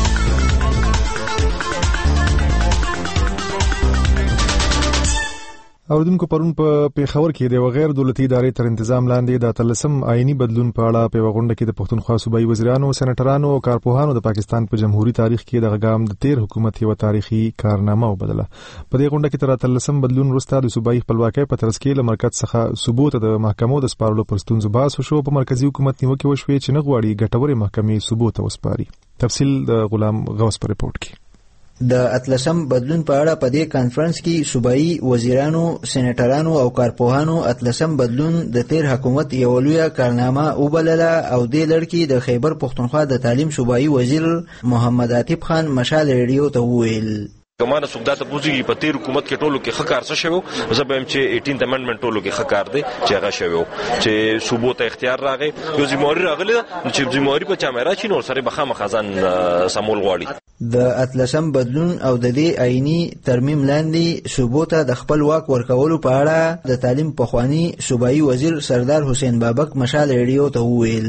اوردونکو پرون په پیښور کې د غیر دولتي ادارې تر تنظیم لاندې د تلسم آئینی بدلون په اړه په غونډه کې د پښتونخوا صوبایي وزیرانو، سېنیټرانو او کارپوهانو د پاکستان په جمهوریت تاریخ کې د غام د تیر حکومت یو تاریخي کارنامه وبدله. په دې غونډه کې تر تلسم بدلون وروسته د صوبایي خپلواکۍ په ترڅ کې له مرکز څخه ثبوت د محکمو د سپارلو پر ستونزو بحث وشو. په مرکزی حکومت نیوکه وشوې چې نه غواړي ګټورې محکمې ثبوت وسپاري. تفصیل د غلام غوث په ریپورت کې. د اتلسم بدلون په اړه په دې کانفرنس کې صوبایي وزیرانو، سېنیټرانو او کارپوهانو اتلسم بدلون د تیر حکومت یو لویه کارنامه وبلله او دې لړ کې د خیبر پختونخوا د تعلیم صوبایي وزیر محمد عاطف خان مشال ریډیو ته وویل کمانه سوګدا ته پوزيږي په تیر حکومت کې ټولو کې خکار څه شوی زه به هم چې 18th امندمنت ټولو کې خکار دی چې هغه شوی چې صوبو ته اختیار راغی یو ذمہواری راغلی چې ذمہواری په چا مې راچی نو سره بخامه خزان سمول غواړي. د اتلسم بدلون او د دې آئینی ترمیم لاندې صوبو ته د خپل واک ورکولو په اړه د تعلیم پخوانی صوبایي وزیر سردار حسین بابک مشال ریډیو ته وویل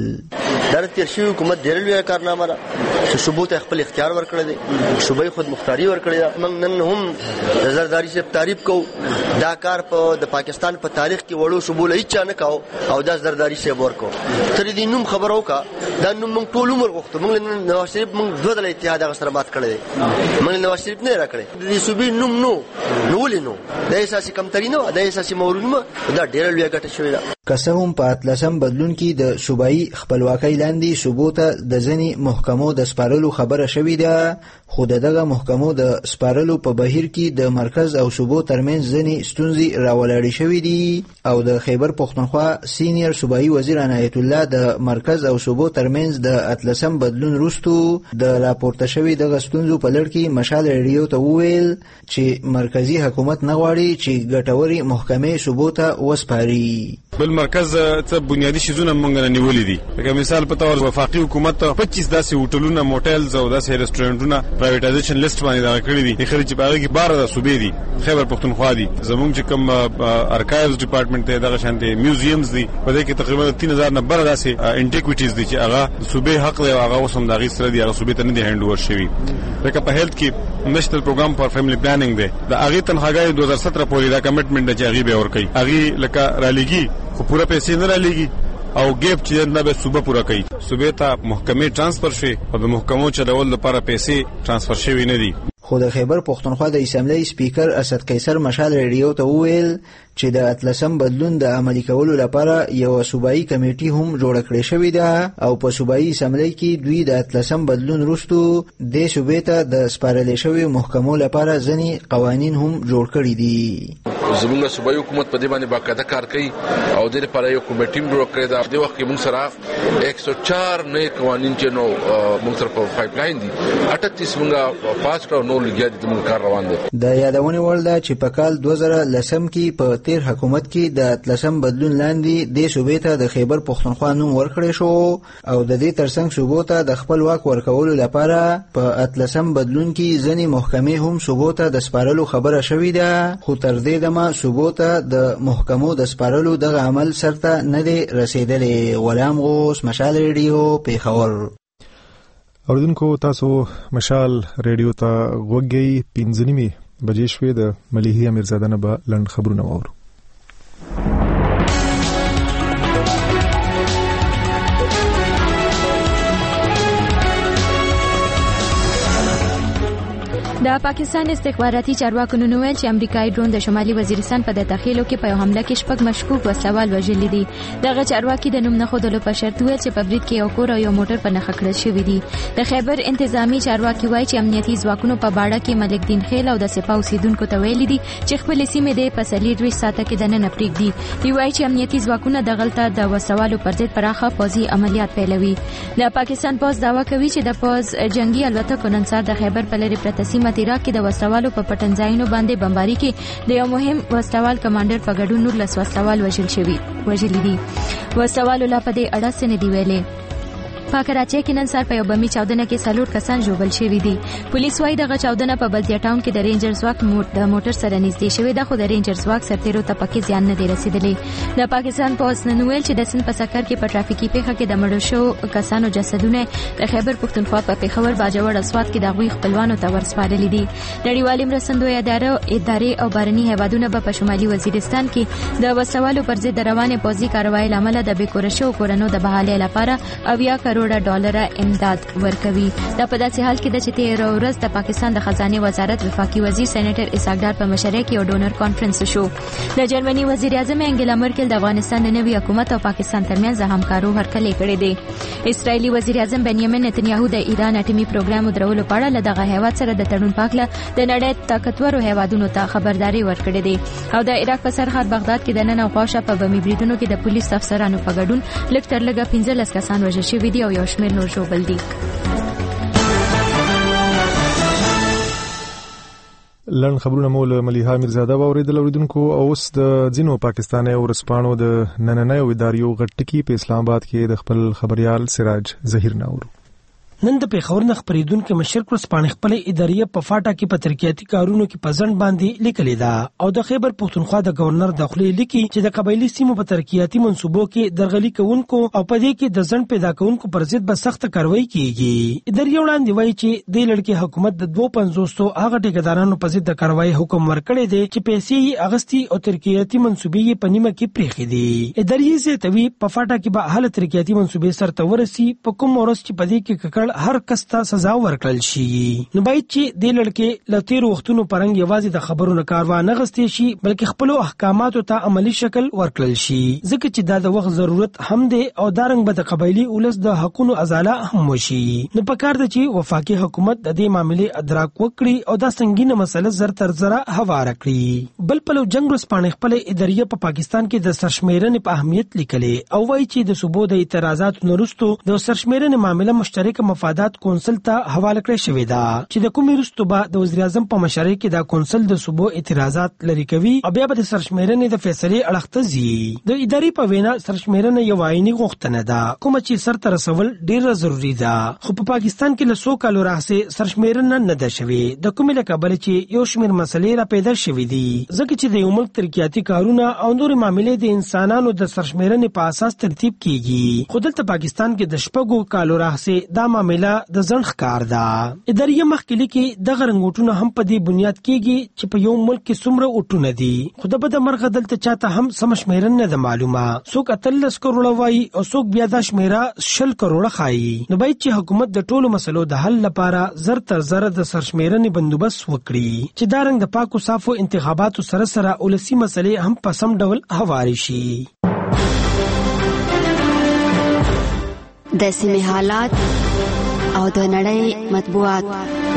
د تیر شوی حکومت ډېر لوی کارنامه ده چې صوبو ته خپل اختیار ورکړی دی، صوبایي خود مختاری ورکړی ده. موږ نن هم د زرداری صاحب تعریف کوو دا کار په د پاکستان په تاریخ کې وړو صوبو له هیچا نه کاو او دا زرداری صاحب ورکو تر دې نوم خبرو کا دا نوم موږ ټول عمر غوښتو. موږ نواز شریف موږ دوه د اتحاد غسر مات کړی دی، موږ نواز شریف نه راکړی د صوبې نوم نو ولینو د اساسي کمتري نو د اساسي مورونو دا ډېر لوی ګټه شوې ده. کسهم په اتلسم بدلون کې د صوبایي خپلواکۍ لاندې صوبو ته د ځینې محکمو د سپارلو خبره شوې ده، خو دغه محکمو د سپارلو په بهیر کې د مرکز او صوبو ترمنځ ځینې ستونزې راولاړې شوې دي او د خیبر پختونخوا سینیئر صوبایي وزیر عنایت الله د مرکز او صوبو ترمنځ د اتلسم بدلون وروسته د راپورته شوې دغه ستونزو په لړ کې مشال ریډیو ته وویل چې مرکزی حکومت نه غواړي چې ګټورې محکمې صوبو ته وسپاري. بل مرکز څه بنیادی شیزونه مونږ نه نیولې دي. لکه مثال په تور وفاقي حکومت 25 داسې هوټلونه، موټلز او داسې ریسټورانټونه پرایویټایزیشن لیست باندې دا کړی دي. خلک چې باغ کې 12 صوبې دي، خیبر پختونخوا دي، زمونږ چې کوم ارکایوز ډپارټمنټ ته دغه شانتي میوزیمز دي، په دې کې تقریبا 3000 نه بره داسې انټیکویټیز دي چې هغه صوبې حق دی او هغه وسم دغه سره دي، هغه صوبې ته نه دي هند اوور شوی. لکه په هیلث کې نېشنل پروګرام فار فیملی پلانینګ دی، دا هغه تنخواګي 2017 پورې دا کمټمنټ دی چې هغه به ور کوي. هغه لکه رالیږي خو پورا پیسې نه رالیږي او ګیپ چې نه به صوبه پورا کوي. صوبې ته محکمې ترانسفر شي او د محکمو چلول لپاره پیسې ترانسفر شوی نه دي. خو د خیبر پښتونخوا د اسمبلی سپیکر اسد قیصر مشال ریډیو ته وویل چې د اتلسم بدلون د عملي کولو لپاره یو صوبایي کمیټي هم جوړ کړې شوې ده او په صوبایي اسمبلی کې دوی د اتلسم بدلون وروسته د صوبې ته د سپارل شوی محکمو لپاره ځینې قوانین هم جوړ کړي دي. زموږ صوبایي حکومت په دې باندې باقاعده کار کوي او د لپاره یو کمیټي جوړ کړی دا د وخت کې موږ سره 104 نوې قوانین چې نو موږ سره په پایپ لاین دي 38 موږ پاس کړو نو لګیا دي موږ کار روان دي. د یادونې وړ ده چې په کال 2010 کې په تیر حکومت کې د اتلسم بدلون لاندې د صوبې ته د خیبر پښتونخوا نوم ورکړی شو او د دې ترڅنګ صوبو ته د خپل واک ورکولو لپاره په اتلسم بدلون کې ځینې محکمې هم صوبو ته د سپارلو خبره شوې ده خو تر دې دمه صوبو ته د محکمو د سپارلو دغه عمل سرته نه دی رسیدلی. غلام غوث، مشال ریډیو، پیښور. اوریدونکو تاسو مشال ریډیو ته غوږی 5:30 بجې شوې د ملیحي امیرزاده نه به لنډ خبرونه واورو. د پاکستان استخباراتي چارواکو نن ویل چې امریکایي ډرون د شمالي وزیرستان په داخلو کې په یو حمله کې شپږ مشکوک وسلوال وژلي دي. دغه چارواکي د نوم نه ښودلو په شرط ویل چې په برید کې یو کور او یو موټر په نښه کړل شوی دي. د خیبر انتظامی چارواکي وایي چې امنیتي ځواکونو په باړه کې ملک دین خیل او د سپاه اوسیدونکو ته ویلي دي چې خپل سیمې د پسلي 2 ساعته کې دننه پرېږدي. دی وایي چې امنیتي ځواکونه دغلطه د وسوالو پر ضد پراخه پوځي عملیات پیلوي. د پاکستان پوځ دعوا کوي چې د پوځ جنگي الوتکو نن سهار د خیبر په لري پرته سیمه تیرا کې د وسوالو په پټنځایونو باندې بمباري کې د یو مهم وسوال کمانډر په ګډون 19 وسوال وژل دي. وسوالو لا په دې اړه څه نه دی ویلي. په کراچۍ کې نن سهار په یو بمي چاودنه کې 4 کسان ژوبل شوي دي. پولیس وايي دغه چاودنه په بلدیا ټاون کې د رینجر ځواک د موټر سره نږدې شوې ده خو د رینجر ځواک سرتیرو ته پکې زیان نه دی رسیدلی. د پاکستان پولیس نن ویل چې د سند په سکر کې په ټرافیکي پیښه کې د مړو شو کسانو جسدونه د خیبر پښتونخوا په پیښور باجوړ اسواد کې د غوي خپلوانو ته ورسپارلي دي. نړیوالې مرستندوی ادارې او بهرني هیوادونه په شمالي وزیرستان کې د وسوالو پر ضد روانې پوځي کاروایی لامل د بیکوره شو کورونو د بحالۍ لپاره 80 کروڑه ډالر امداد ورکوي. دا په داسې حال کې د چې تیر ورځ د پاکستان د خزانه وزارت وفاقي وزیر سېنیټر اسحاق ډار په مشرۍ کې یو ډونر کانفرنس شو. د جرمني وزیر اعظم انګلا مرکل د افغانستان د نوي حکومت او پاکستان ترمنځ د همکارو هرکلی کړی دی. اسرایلی وزیر اعظم بنیامین نتنیاهو د ایران اټومي پروګرام درولو په اړه دغه هیواد سره د تړون پاکله د نړۍ طاقتورو هیوادونو ته خبرداري ورکړې ده او د عراق په سرحد بغداد کې د نن او خواشه په بمي بریدونو کې د پولیس افسرانو په ګډون لږ تر لږه 15 کسان وژل شوي دي او یو شمېر نور ژوبل دي. لن خبرونه مول ملیحه امیرزاده واوریدل. اوریدونکو اوس د ځینو پاکستاني ورسپانو د نننۍ اداریو غټکی په اسلام آباد کې د خپل خبريال سراج ظهیر ناورو. نن د پیښور نه خبرېدونکو مشرک ورسپانې خپل ادارې په فاټا کې په ترقیاتي کارونو کې پزند باندې لیکلې ده او د خیبر پښتونخوا د گورنر داخلي لیکي چې د قبایلی سیمو په ترقیاتي منصوبو کې درغلي کوونکو او په دې کې د ځند پیدا کوونکو پر ضد به سخت کاروایی کیږي. ادارې وړاندې وایي چې د لړکي حکومت د 2500 هغه ټیکدارانو په ضد د کاروایی حکم ورکړی دی چې پیسې یې اغستی او ترقیاتي منصوبې یې په نیمه کې پریخي دي. ادارې زیاتوي په فاټا کې به اهل ترقیاتي منصوبې سره ورسي په کوم ورځ چې په دې کې ککړ هر کس ته سزا ورکړل شي. نو باید چې د لړکې لتیر وختونو پرنګ یوازې د خبرونو کاروان نه غستې شي بلکې خپل احکاماتو ته عملی شکل ورکړل شي ځکه چې دا د وخت ضرورت هم دی او دارنګ به د قبایلی اولس د حقونو ازاله هم وشي. نو پکار دی چې وفاقي حکومت د دې معاملې ادراک وکړي او دا سنگینه مسله زر تر زره هواره کړي. بل په جنگ رسپانې خپل ادارې په پاکستان کې د سرشمیرنې په اهمیت لیکلې او وایي چې د صوبو د اعتراضاتو نورستو د سرشمیرنې معاملې مشترک مفادات کونسل ته حواله کړې شوې ده چې د کومې وروسته به د وزیر اعظم په مشرۍ کې دا کونسل د صوبو اعتراضات لري کوي او بیا به د سرشمیرنې د فیصلې اړخ ته ځي. د ادارې په وینا سرشمیرنه یو عیني غوښتنه ده کوم چې سر ته رسول ډیره ضروری ده خو په پاکستان کې له 100 کالو راهیسې سرشمیرنه نه ده شوې د کومې له کبل چې یو شمېر مسلې را پیدا شوې دي ځکه چې د یو ملک ترقیاتي کارونه او نور معاملې د انسانانو د سرشمیرنې په اساس ترتیب کیږي. خو دلته پاکستان کې د شپږو کالو راهیسې دا معاملہ د ځن ښکار ده. اداریه مخکې لیکي دغه رنګوټونه هم په دې بنیاد کېږي چې په یو ملک کې څومره اوټونه دي، خو د بده مرغه دلته چاته هم سم شمیره نه ده معلومه. څوک 18 کروڑه وایي او څوک بیا دا شمیره 20 کروڑه ښایي. نو باید چې حکومت د ټولو مسلو د حل لپاره زر تر زر د سرشمیرنې بندوبست وکړي چې دا رنګ د پاکو صافو انتخاباتو سره سره ولسی مسلې هم په سم ډول هواري شي. د سیمې حالات او د نړۍ مطبوعات.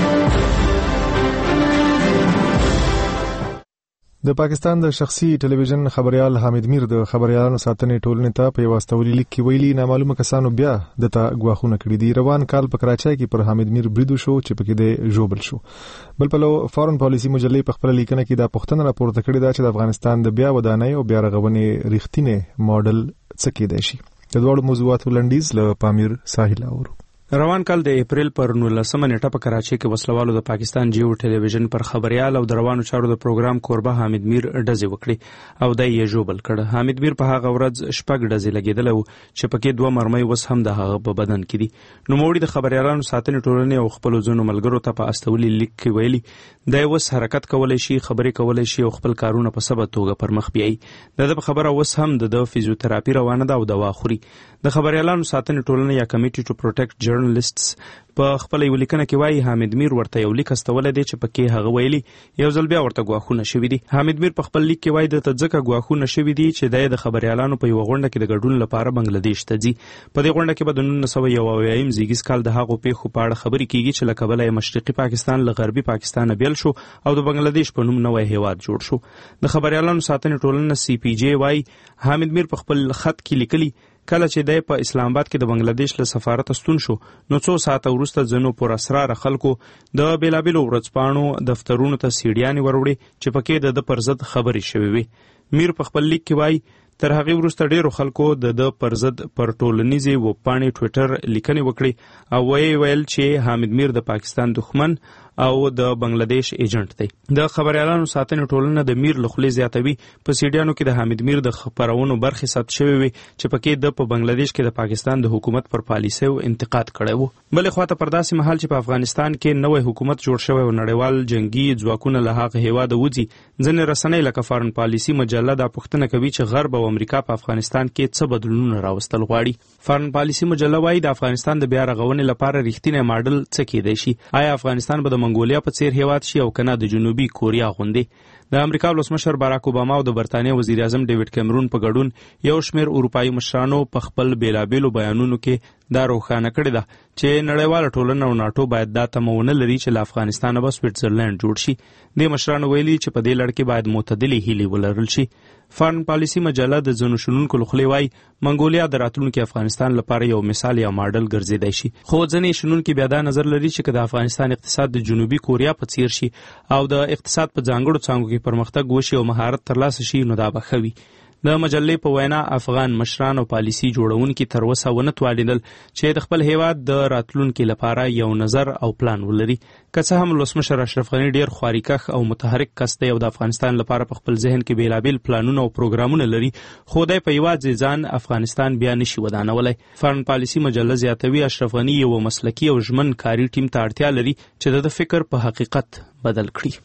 د پاکستان د شخصي ټلویزیون خبريال حامد میر د خبريالانو ساتنې ټولنې ته په واستولي لیک کې ویلي نامعلومه کسانو بیا دته غواخونه کړی دي. روان کال په کراچۍ کې پر حامد میر بریدو شو چې پکې د جوبل شو. بل په لو فارن پالیسی مجلې په خپل لیکنه کې دا پوښتنه راپورته کړې ده چې د افغانستان د بیا ودانۍ او بیا رغونې ریښتینی ماډل څه کېدای شي. د دوړو موضوعاتو لنډیز له پامیر ساحل اورو. روان کال د اپریل پر 19 نیټه په کراچۍ کې وسلوالو د پاکستان جیو ټلویزیون پر خبريال او د روانو چارو د پروګرام کوربه حامد میر ډزې وکړي او د یې جوبل کړ. حامد میر په هغه ورځ شپږ ډزې لګیدل او چې پکې 2 مرمۍ وس هم د هغه په بدن کې دي. نو موړي د خبريالانو ساتنې ټولنې او خپل ځونو ملګرو ته په استولي لیک کې ویلي د وس حرکت کولای شي، خبرې کولای شي او خپل کارونه په ثبت توګه پر مخ بیاي. د خبره وس هم د فزیوتراپي روانه ده او دوا خوري. د خبريالانو ساتنې ټولنې یا کمیټي ټو پروټیکټ جرنالیسټس په خپل یو لیکنه کې وایي حامد میر ورته یو لیک استول دی چې پکې هغه ویلي یو ځل بیا ورته غواخونه شوې دي. حامد میر په خپل لیک کې وایي د تځکه غواخونه شوې دي چې د خبريالانو په یو غونډه کې د ګډون لپاره بنگلاديش ته ځي. په دې غونډه کې به د 1991 زیږیز کال د هغو پیښو په اړه خبرې کیږي چې له کبله مشرقي پاکستان له غربي پاکستان بیل شو او د بنگلاديش په نوم نوې هیواد جوړ شو. د خبريالانو ساتنې ټولنه سی پی جی وایي حامد میر په خپل خط کې لیکلي کله چې د په اسلام آباد کې د بنگلاديش له سفارت ستون شو نو 2 ساعت وروسته ځنو پر اسرار خلکو د بیلابیلو ورځپاڼو دفترونو ته سیډیانې وروړي چې پکې د پرزد خبرې شوې وي. میر په خپل لیک کې وایي تر هغه وروسته ډیرو خلکو د پرزد پر ټولنیزي وپاڼې ټوئیټر لیکنې وکړي او ویل چې حامد میر د پاکستان دښمن او د بنگلاديش ایجنټ دی. د خبريالانو ساتنې ټولنه د میر لخلې زیاتوي په سیډیانو کې د حامد میر د خبرونو برخې ثبت شوی وي چې پکې د په بنگلاديش کې د پاکستان د حکومت پر پالیسي او انتقاد کړی وو. بلې خواته پر داسې مهال چې په افغانستان کې نوې حکومت جوړ شوی او نړیوال جنگي ځواکونه له هغه هیواد وځي ځنې رسنۍ لکه فارن پالیسی مجله دا پوښتنه کوي چې غرب او امریکا په افغانستان کې څه بدلونونه راوستل غواړي. فارن پالیسی مجله وایي د افغانستان د بیا رغونې لپاره ریښتینی ماډل څه کېدای شي. آیا افغانستان به د منګولیا په څیر هیواد شي او کنه د جنوبي کوریا غوندې؟ د امریکا ولسمشر باراک اوباما او د برتانیې وزیر اعظم ډیوډ کیمرون په ګډون یو شمېر اروپایي مشرانو په خپل بیلابیلو بیانونو کې دا روښانه کړې ده چې نړیواله ټولنه او ناټو باید دا تمونه لري چې له افغانستانه به سویټزرلند جوړ شي. د مشرانو ویلي چې په دې لړ کې باید معتدلې هیلې ولرل شي. فارن پالیسی مجله د ځینو شنونکو لخوا وایي منګولیا د راتلونکي افغانستان لپاره یو مثال یا ماډل ګرځیدای شي. خو ځینې شنونکي بیا دا نظر لري چې د افغانستان اقتصاد د جنوبي کوریا په څیر شي او د اقتصاد په ځانګړو څانګو کې پرمختګ وشي او مهارت ترلاسه شي نو دا به ښه وي. د مجلې په وینا افغان مشران او پالیسی جوړونکي تر اوسه ونه توانیدل چې د خپل هیواد د راتلونکي لپاره یو نظر او پلان ولري. که څه هم ولسمشر اشرف غني ډیر خواریکخ او متحرک کس دی او د افغانستان لپاره په خپل ذهن کې بیلابیل پلانونه او پروګرامونه لري خو دی په یوازې ځان افغانستان بیا نشي ودانولی. فارن پالیسی مجله زیاتوي اشرف غني یو مسلکي او ژمن کاري ټیم ته اړتیا لري چې د فکر په حقیقت بدل کړي.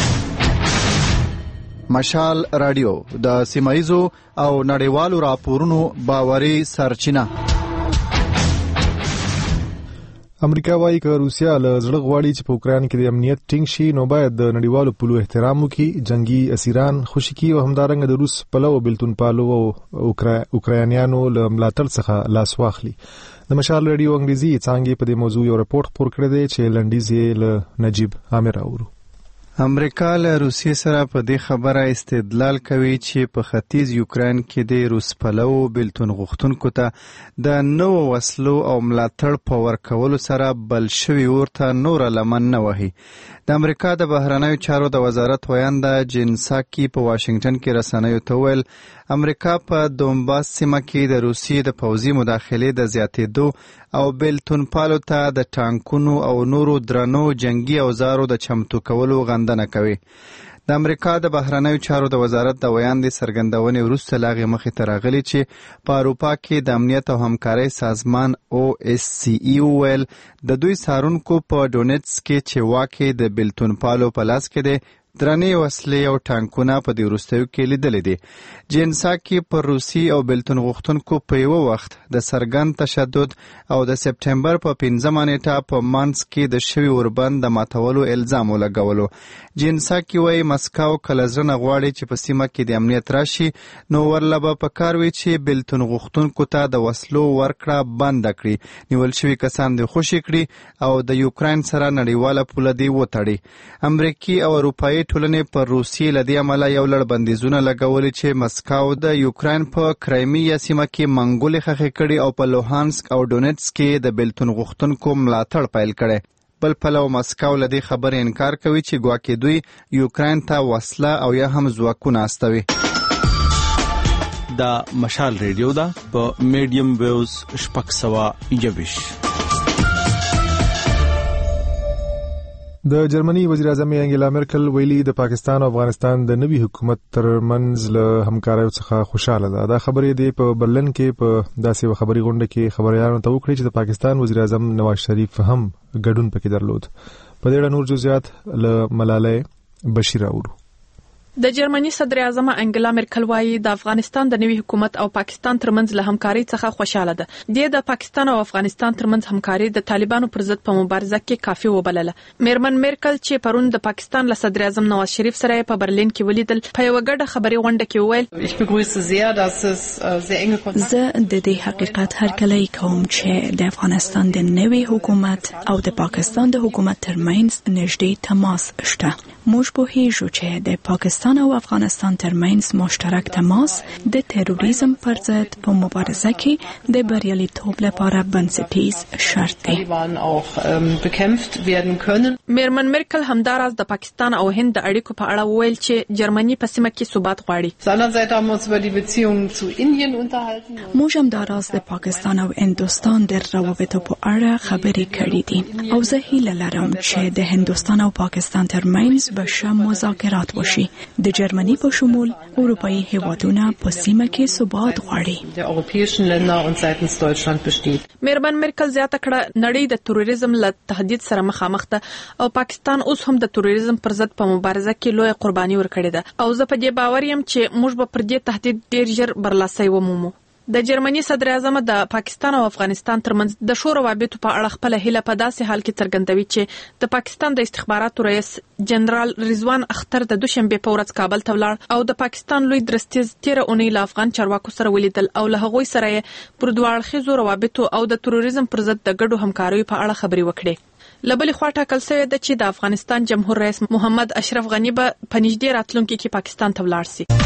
مشال رادیو د سیمایزو او نړیوالو راپورونو باوري سرچینه. امریکا وايي که روسیا له زړه غواړي چې په اوکران کې د امنیت ټینګ شي نو باید د نړیوالو پولو احترام وکړي، جنگي اسیران خوشي کړي او همدارنګه د روس پلو بلتون پالو او اوکرانیانو له ملاتړ څخه لاس واخلي. د مشال رادیو انګریزي څانګې په دې موضوع یو رپورت خپور کړی دی چې لنډیز یې له نجیب عامر اورو. امریکا له روسیې سره په دې خبره استدلال کوي چې په ختیځ یوکران کې د روس پلو بلتون غوښتونکو ته د نوو وسلو او ملاتړ په ورکولو سره بل شوي ورته نوره لمن نه وهي. د امریکا د بهرنیو چارو د وزارت ویانده جین ساکي په واشنگټن کې رسنیو ته وویل امریکا په دونباس سیمه کې د روسیې د پوځي مداخلې د زیاتېدو او بلتون پالو ته د ټانکونو او نورو درنو جنگي اوزارو د چمتو کولو غندنه کوي. د امریکا د بهرنیو چارو د وزارت د ویاندې څرګندونې وروسته لاغې مخې ته راغلي چې په اروپا کې د امنیت او همکارۍ سازمان OSCE وویل د دوی څارونکو په ډونیټس کې چې واکې د بیلتون پالو په لاس کې دی درنې وسلې او ټانکونه په دې وروستیو کې لیدلې دي. جنسا کې پر روسي او بیلتون غوښتونکو په یو وخت د څرګند تشدد او د سپټمبر په 15 نیټه په مانس کې د شوي اوربند د ماتولو الزام ولګولو. جنسا کې وایي مسکو کله زړه نه غواړي چې په سیمه کې د امنیت راشي نو ورله به پکار وي چې بیلتون غوښتونکو ته د وسلو ورکړه بند کړي، نیول شوي کسان دې خوشي کړي او د یوکراین سره نړیواله پوله دې وتړي. امریکي او اروپایي ټولنې پر روسیې له دې امله یو لړ بندیزونه لګولي چې مسکو د یوکراین په کرایمیا سیمه کې منګولې خښې کړي او په لوهانسک او ډونیټس کې د بیلتون غوښتونکو ملاتړ پیل کړي. بل پلو مسکو له دې خبرې انکار کوي چې ګواکې دوی یوکراین ته وسله او یا هم ځواکونه استوي. دا مشال ریډیو ده په میډیم ویوز 620. د جرمني وزیر اعظم انګلا مرکل ویلي د پاکستان او افغانستان د نوي حکومت ترمنځ له همکاریو څخه خوشاله ده. دا خبرې دی په برلن کې په داسې خبري غونډه کې خبريالانو ته وکړي چې د پاکستان وزیر اعظم نواز شریف هم ګډون پکې درلود. په دې اړه نور جزئیات له ملاله بشیر اورو. د جرمني صدر اعظم انګلا مرکل وايي د افغانستان د نوي حکومت او پاکستان ترمنځ له همکاري څخه خوشاله ده. د پاکستان او افغانستان ترمنځ همکاري د طالبانو پر ضد په مبارزه کې کافي وبلله. میرمن مرکل چې پرون د پاکستان له صدر اعظم نواز شریف سره په برلین کې ولیدل په یو ګډه خبري غونډه کې وویل زه د دې حقیقت هرکلی کوم چې د افغانستان د نوي حکومت او د پاکستان د حکومت ترمنځ نږدې تماس شته. موږ پوهیږو چې د پاکستان او افغانستان ترمنځ مشترک تماس د تروریزم پر ضد په مبارزه کې د بریالیتوب لپاره بنسټیز شرط دی. میرمن مرکل همداراز د پاکستان او هند د اړیکو په اړه وویل چې جرمني په سیمه کې ثبات غواړي. موږ همداراز د پاکستان او هندوستان د روابطو په اړه خبرې کړې دي او زه هیله لرم چې د هندوستان او پاکستان ترمنځ به ښه مذاکرات وشي. د جرمني په شمول اروپایي هیوادونه په سیمه کې ثبات غواړي. میرمن مرکل زیاته کړه نړۍ د تروریزم له تهدید سره مخامخ ده او پاکستان اوس هم د تروریزم پر ضد په مبارزه کې لوی قرباني ورکړې ده او زه په دې باور یم چې موږ به پر دې تهدید ډیر ژر برلاسي ومومو. د جرمني صدر اعظم د پاکستان او افغانستان ترمنځ د شور روابطو په اړه خپل هیله په داسې حال کې څرګندوي چې د پاکستان د استخباراتو رئیس جنرال رضوان اختر د دوشنبه په ورځ کابل ته ولاړ او د پاکستان لوی درستیز 13 اونۍ له افغان چارواکو سره ولیدل او له هغوی سره پر دوه اړخیزو روابطو او د تروریزم پر ضد د ګډو همکاریو په اړه خبرې وکړې. لبلې خوا ټاکل شوې ده چې د افغانستان جمهور رئیس محمد اشرف غنی به په نږدې راتلونکي کې پاکستان ته ولاړ شي.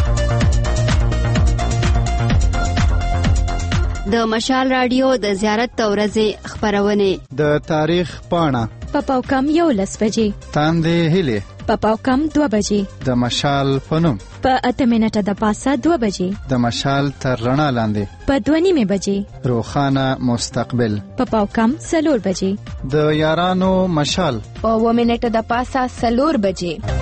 د مشال رادیو د زیارت ورځې خبرونه د تاریخ پاڼه په پاوکم 11 بجې تاندې هلي په پاوکم 2 بجې د مشال پنوم په 8 منټه د پاسه 2 بجې د مشال تر رڼا لاندې په 2:30 بجې روخانه مستقبل په پاوکم 4 بجې د یارانو مشال په 1 منټه د پاسه 4 بجې.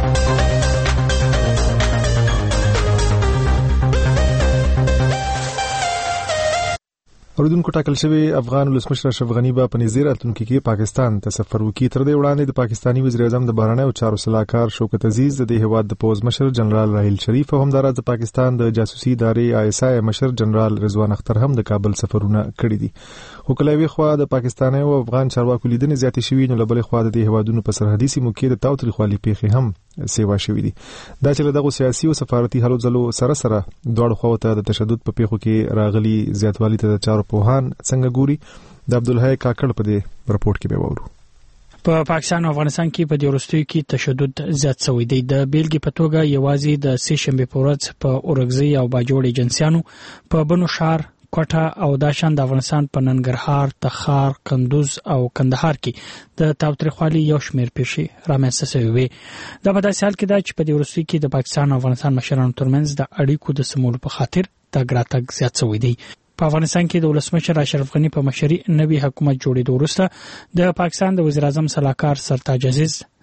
اوریدونکو ټاکل شوی افغان ولسمشر اشرف غنی به په نږدې راتلونکي کې پاکستان ته سفر وکړي. تر دې وړاندې د پاکستاني وزیر اعظم د بهرنیو چارو سلاکار شوکت عزیز د هیواد د پوز مشر جنرال راحیل شریف او همداراز د پاکستان د جاسوسي ادارې ISI مشر جنرال رضوان اختر هم د کابل سفرونه کړي دي. خو کله وی خو د پاکستاني او افغان چارواکو لیدنې زیاتې شوې نو لبلې خو د هیوادونو په سرحدي سیمو کې د تاوتریخوالي پیښې هم سیوا شوې دي. دا چې دغه سیاسي او سفارتي هلو ځلو سره دوړ خو ته د تشدد په پیښو کې راغلي زیاتوالی ته د چارو پوهان څنګه ګوري د عبدالحی کاکړ په دې رپورت کې به وورو. په پاکستان او افغانستان کې په دې وروستیو کې تشدد زیات شوی دی. د بیلګې په توګه یوازې د سې شنبه په ورځ په اورګزۍ او باجوړ ایجنسیانو په بنو شهر کوټه او داشان د افغانستان په ننګرهار، تخار، کندوز او کندهار کې د تاوتریخوالي یو شمېر پیښې رامنځته شوې وي. دا په داسې حال کې ده چې په دې وروستیو کې د پاکستان او افغانستان مشرانو ترمنځ د اړیکو د سمولو په خاطر تګ راتګ زیات شوی دی. په افغانستان کې د ولسمشر اشرف غنی په مشرۍ نوي حکومت جوړېدو وروسته د پاکستان د وزیر اعظم سلاکار سرتاج عزیز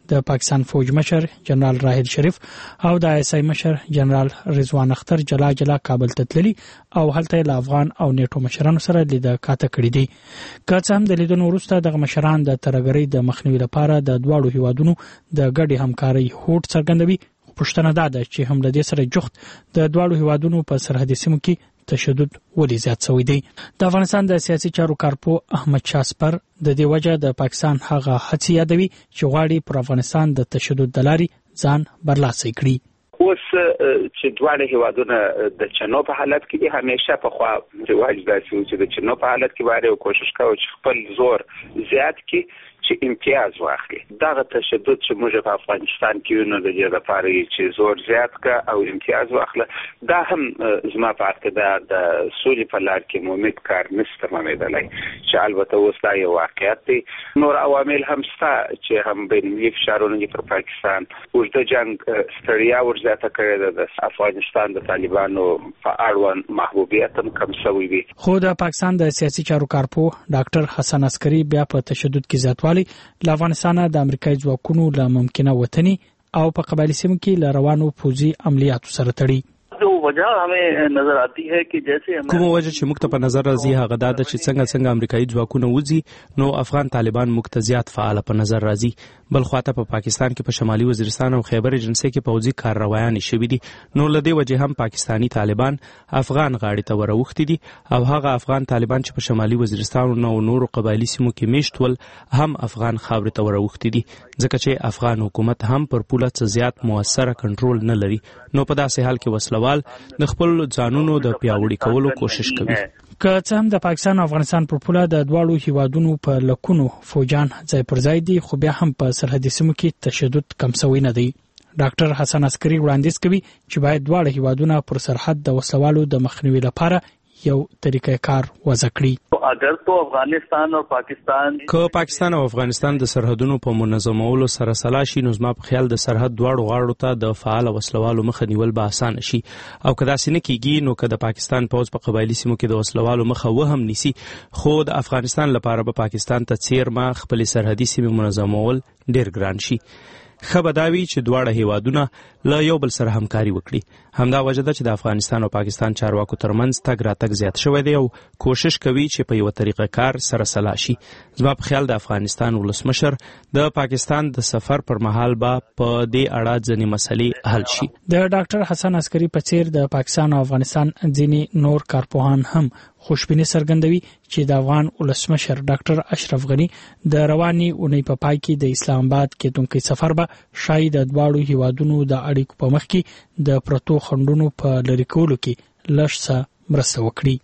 د پاکستان فوج مشر جنرال راحل شریف او د ISI مشر جنرال رضوان اختر جلا کابل ته تللي او هلته له افغان او نیټو مشرانو سره لیدل کاته کړی دي. که څه هم د لیدنو وروسته د مشران د ترګری د مخنیوي لپاره د دواړو هیوادونو د ګډي همکارۍ هوډ څرګندوي. پښتنه ده چې هم د دې سره جوخت د دواړو هیوادونو په سرحدي سیمو کې تشدد ولې زیات شوی دی. د افغانستان د سیاسي چارو کارپو احمد شاه سپر د دې وجه د پاکستان هغه هڅې یادوي چې غواړي پر افغانستان د تشدد د لارې ځان برلاسي کړي. اوس چې دواړه هیوادونه د چنو په حالت کې دي، همیشه په خوا رواج داسې و چې د چنو په حالت کې واره کوشش کوي چې خپل زور زیات کړي چې امتیاز واخلي. دا تشدد چې موږ په افغانستان کې نو د دې لپاره چې زور زیات کا او امتیاز واخله، دا هم زما په اعتقاد د سولې په لار کې مومید کار نشته مېدلای چې البته اوس دا یو واقعیت دی. نور عوامل هم شته چې هم بین‌المللي فشارونه پر پاکستان اوږده جنگ ستړیا ورزیاته کړې ده. د افغانستان د طالبانو په اړوند محبوبیت هم کم شوی دی. خو د پاکستان د سیاسي چارو کارپو ډاکټر حسن عسکري بیا په تشدد کې زیاتوالی له افغانستان د امریکایي ځواکونو له ممکنه وطني او په قبایلی سیمو کې له روانو پوځي عملیاتو سره تړي. وجہ हमें नजर आती है कि जैसे کوم وجه چې موږ ته په نظر راځي هغه دا ده چې څنګه امریکایي ځواکونه وځي نو افغان طالبان موږ ته زیات فعال په نظر راځي. بل خواته په پاکستان کې په شمالي وزیرستان او خیبر ایجنسي کې پوځي کارروایان شوي دي. نو لدې وجه هم پاکستانی طالبان افغان غاړي ته وروختي دي او هغه افغان طالبان چې په شمالي وزیرستان او نورو قبایلی سیمو کې میشتول هم افغان خاورې ته وروختي دي، ځکه چې افغان حکومت هم پر پوله څه زیات موثره کنټرول نه لري. نو په داسې حال کې وسلوال د خپل ځانونو د پیاوړي کولو کوشش کوي. که څه هم د پاکستان او افغانستان پر پوله د دواړو هیوادونو په لکونو فوجان ځای پر ځای دي، خو بیا هم په سرحدي سیمو کې تشدد کم شوی نه دی. ډاکټر حسن عسکري وړاندیز کوي چې باید دواړه هیوادونه پر سرحد د وسلوالو د مخنیوي لپاره یو طریقې کار وضع کړي. اگر تو افغانستان او پاکستان که پاکستان او افغانستان د سرحدونو په منظمولو سره سلا شي نو زما په خیال د سرحد دواړو غاړو ته د فعال وسلوالو مخه نیول به اسانه شي. او که داسې نه کیږي نو که د پاکستان پوځ په قبایلی سیمو کې د وسلوالو مخه وهم نیسي، خو د افغانستان لپاره به پاکستان ته څیرمه خپل سرحدي سیمې منظمول ډیر ګران شي. خبرداوی چې دواړه هیوادونه له یو بل سره همکاري وکړي. همدا وجه ده چې د افغانستان او پاکستان چارواکو ترمنځ تګ راتګ زیات شوی دی او کوشش کوي چې په یو طریقه کار سره سلا شي. زما په خیال د افغانستان ولسمشر د پاکستان د سفر پر مهال به په دې اړه ځینې مسلې حل شي. د ډاکټر حسن عسکري په څیر د پاکستان او افغانستان ځینې نور کارپوهان هم خوشبیني څرګندوي چې د افغان ولسمشر ډاکټر اشرف غنی د رواني اونۍ په پای کې د اسلام آباد کېدونکي سفر به شاید د دواړو هیوادونو د اړیکو په مخ کې د پرتو خنډونو په لرې کولو کې لږ څه مرسته وکړي.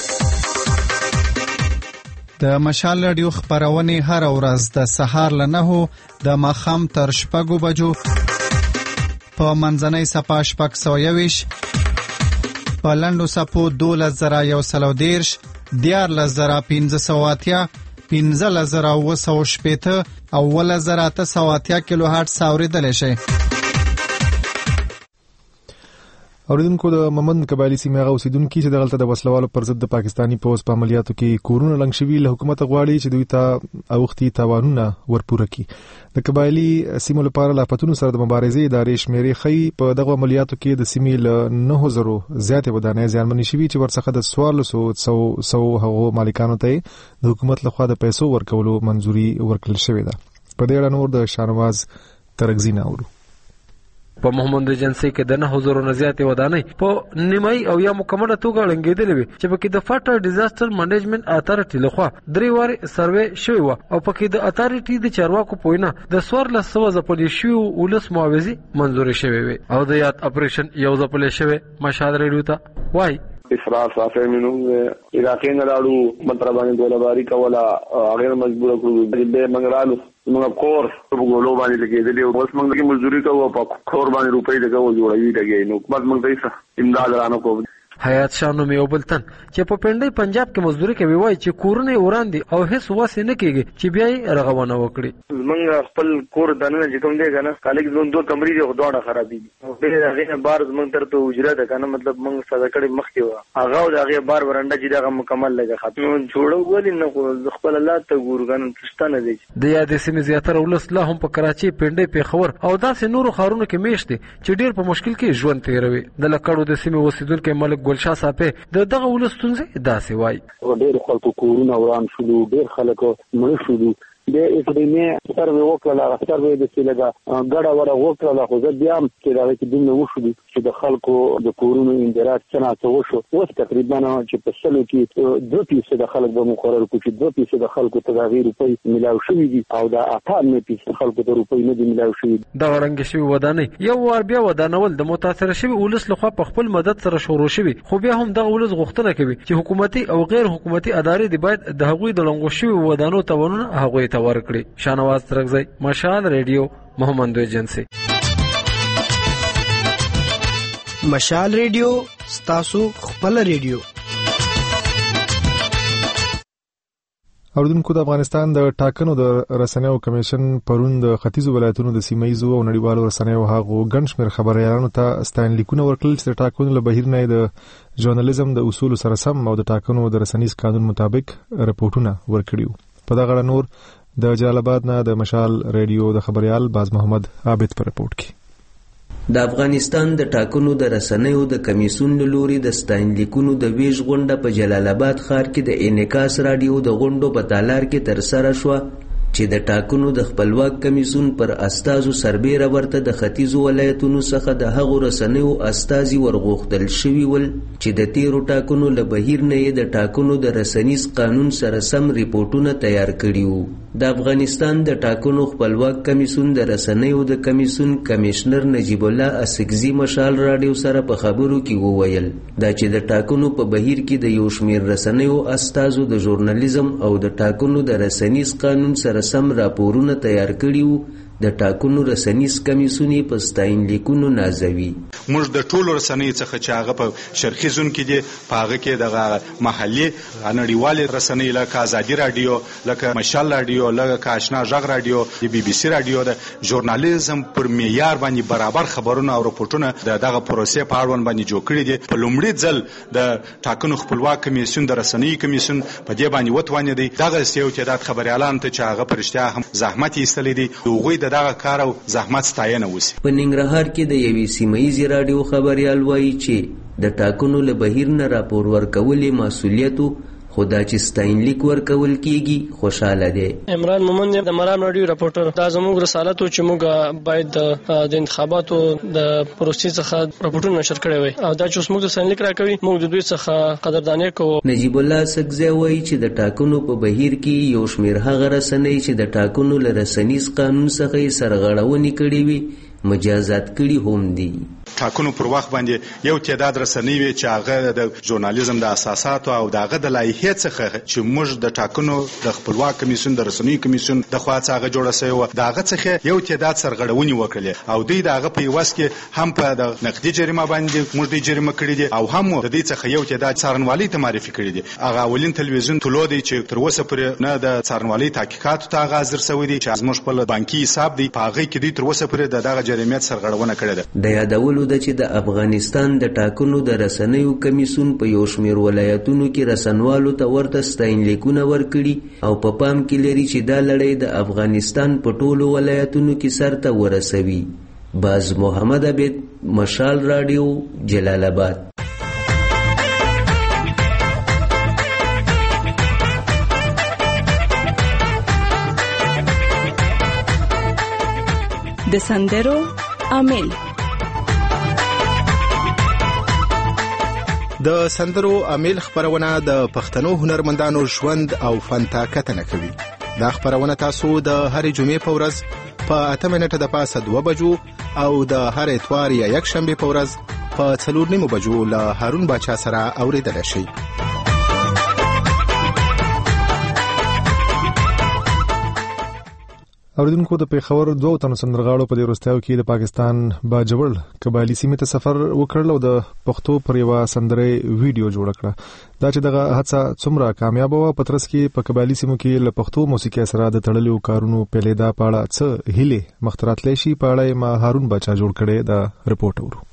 د مشال رادیو خبرونه هر ورځ د سهار له 9 د ماښام تر 6 بجو په منځنۍ صفه 621 په لندو صفو 12113 14580 15980 او 11980 کیلو هرتز اوریدل شي. اوریدونکو د ممن قبایلی سیمه اوسیدونکو چې دغلته د وسلوالو پر ضد د پاکستانی پوځ په عملیاتو کې کورونه لنګ شوي، له حکومت غواړي چې دوی ته اوختي تاوانونه ورپوره کړي. د قبایلی سیمو لپاره لا پتون سره د مبارزې ادارې شمیرې خي په دغه عملیاتو کې د سیمې له 9000 زیاتې ودانۍ زیانمنې شوي چې ورڅخه د 1400 هغو مالکانو ته د حکومت لخوا د پیسو ورکولو منځوري ورکړل شوې ده. په دې اړه نور د شانواز ترغزی ناورو. په محمد ایجنسی کې د 9000 نه زیاتې ودانۍ په نیمایي او یا مکمله توګه لنګېدلې وي چې پکې د فاټر ډیزاستر منیجمنت اتارټي لخوا 3 واره سروې شوی و او پکې د اتارټي د چارواکو پوینه د 1400 ځپلې شوی ولس معاوضي منزوري شوی وي او د یاد اپریشن یو ځپلې شوی مشال ریډیو ته وای اسرار صافه منو عراقي نه راړو مطلب باندې دولباري کولا هغه مجبور کړو د منګرالو موږ کور په ګولو باندې لګېدلې او اوس موږ د مزدوري کوو په کور باندې روپۍ دغه جوړوي دغه نو حکومت موږ ته امداد رانه کوو حیات شاه نوم یو بلتن چې په پنډۍ پنجاب کې مزدوري کوي وایي چې کورونه وړاندې او هیڅ واسه نه کیږي چې بیا یې رغونه وکړي. موږ خپل کور دننه چې کوم دی کنه کالج زون دوه کمرې دی خو دوه خرابې دي او به هغه بار زمونږ تر ته اجرا ده کنه مطلب موږ ساده کړي مخکې و هغه او هغه بار ورنده چې دا مکمل لګه ختم جوړو ولې نه خو خپل الله ته ګورګان تشتنه دي. د یادې سیمې زیاتره ولس لا هم په کراچي پنډۍ پیښور او داسې نورو ښارونو کې میشت دي چې ډیر په مشکل کې ژوند تیروي. د لکړو د سیمې اوسیدونکو ملک ګلشاه صاحب دغه ولس ستونزې داسې وایي. ډیر خلکو کورونه وران شول ډیر خلکو مړ شول د اکیډمي سروې وکړه سروې د سیلګه ګډه وړه وکړه خو زه بیا هم چې دا کې دنه وشو چې د خلکو د کورونو اندراج څنګه وشو اوس تقریبا چې په سلو کې 2% د خلک به مقرر کوي 2% د خلکو ته د غیر روپۍ ملاو شوی دي او د 98% خلکو ته روپۍ نه دي ملاو شوی. دا رنګ شوی ودانې یو ور بیا ودانول د متاثر شوی ولس لخوا په خپل مدد سره شروع شوی خو بیا هم د ولس غوښتنه کوي چې حکومتي او غیر حکومتي ادارې د باید د هغوی د لنګو شوی ودانو توانونه هغوی ته ورکړي. شانواز ترغزی مشال ریډیو محمد ایجنسی. مشال ریډیو ستاسو خپل ریډیو. اوردونکو د افغانستان د ټاکنو د رسنیو کمیشن پرون د ختیځو ولایتونو د سیمایي او نړیوالو رسنیو هغو ګڼ شمېر خبريالانو ته ستاینلیکونه ورکړل چې د ټاکنو له بهیر نه د ژورنالیزم د اصولو سره سم او د ټاکنو د رسنیز قانون مطابق رپورټونه ورکړي. په دغه اړه نور د جلال آباد نه د مشال ریډیو د خبريال باز محمد عابد پر رپورټ کې د افغانستان د ټاکنو د رسنیو د کمیسیون له لوري د ستاینلیکونو د ویش غونډه په جلال آباد ښار کې د انعکاس رادیو د غونډو په تالار کې ترسره شوه چې د ټاکنو د خپلواک کمیسیون پر استازو سربېره ورته د ختیځو ولایتونو څخه د هغو رسنیو استازي ورغوښتل شوي ول چې د تیرو ټاکنو له بهیر نه یې د ټاکنو د رسنیز قانون سره سم ریپورټونه تیار کړي وو. د افغانستان د ټاکنو خپلواک کمیسیون د رسنیو د کمیسیون کمشنر نجیب الله اسکزي مشال رادیو سره په خبرو کې وویل دا چې د ټاکنو په بهیر کې د یو شمېر رسنیو استازو د ژورنالیزم او د ټاکنو د رسنیز قانون سره سم راپورونه تیار کړي وو. د ټاکنو رسنیز کمیسیون په ستاینلیکونو نازوي. موږ د ټولو رسنیو څخه چې هغه په شرقي زون کې دي په هغه کې د محلي نړیوالې رسنۍ لکه ازادي رادیو لکه مشال رادیو لکه آشنا ژغ رادیو د بي بي سي رادیو د ژورنالیزم پر معیار باندې برابر خبرونه او رپورټونه دغه پروسې په اړوند باندې جوړ کړي دي. په لومړي ځل د ټاکنو خپلواک کمیسیون د رسنۍ کمیسیون په دې باندې وتوانېدی دغه یو تعداد خبريالان ته چې هغه پرشتیا هم زحمت ایستلې دي هغوی دغه کار او زحمت ستاینه وسی. په ننګرهار کې د یوې سیمایي رادیو خبريال وایي چې د ټاکنو له بهیر نه راپور ورکولې مسؤلیت خدا چې ستاینلیک ورکول کیږي خوشاله دي. عمران مومند د مرام رادیو رپورټر دا زموږ رسالت چې موږ باید د انتخاباتو د پروسې څخه رپورټونه نشر کړي وي او دا چې موږ د ستاینلیک راکوي موږ د دوی څخه قدرداني کوو. نجیب الله سکزی وایي چې د ټاکنو په بهیر کې یو شمېر هغه رسنۍ چې د ټاکنو له رسنیز قانون څخه یې سرغړونې کړې وي مجازات کړي هم دي. ټاکنو پر وخت باندې یو تعداد رسنۍ وي چې هغه د ژورنالیزم د اساساتو او دغه د لایحې څخه چې موږ د ټاکنو د خپلواک کمیسیون د رسنۍ کمیسیون د خوا څخه جوړه شوی و دغه څخه یو تعداد سرغړونې وکړي او دوی دغه په وس کې هم په د نقدي جریمه باندې موږ د جریمه کړی دي او هم د دې څخه یو تعداد څارنوالۍ ته معرفي کړی دي. هغه اولین تلویزیون طلوع دی چې تر اوسه پورې نه د څارنوالۍ تحقیقاتو ته حاضر شوی دی چې زموږ خپل بانکي حساب دی په هغه کې دوی تر اوسه پورې دغه جریمه سرغړونه کړې ده. د یادولو د چې د افغانستان د ټاکنو د رسنیو کمیسیون په یو شمېر ولایتونو کې رسنوالو ته ورته ستاینلیکونه ورکړي او په پام کې لري چې دا لړۍ د افغانستان په ټولو ولایتونو کې سرته ورسوي. باز محمد عابد مشال رادیو جلال آباد. د سندرو عامل د سندرو عامل خبرونه د پښتنو هنرمندانو ژوند او فن ته کتنه کوي. دا خبرونه تاسو د هرې جمعې په ورځ په 8:00 د پاسه 2 بجو او د هر اتوار یا یک شنبه په ورځ په 4:30 بجو له هارون باچا سره اوریدل شي. اوریدونکو د پیښور 2 تنو سندرغاړو په دې وروستیو کې د پاکستان باجوړ قبایلی سیمې ته سفر وکړل او د پښتو پر یو سندره ویډیو جوړ کړ. دا چې دغه هڅه څومره کامیاب و په ترڅ کې په قبایلی سیمو کې له پښتو موسیقي سره د تړلو کارونو پیلېدا پاړه څه هیله مخترات لشي پاړه ما هارون بچا جوړ کړي دا رپورټ ورو.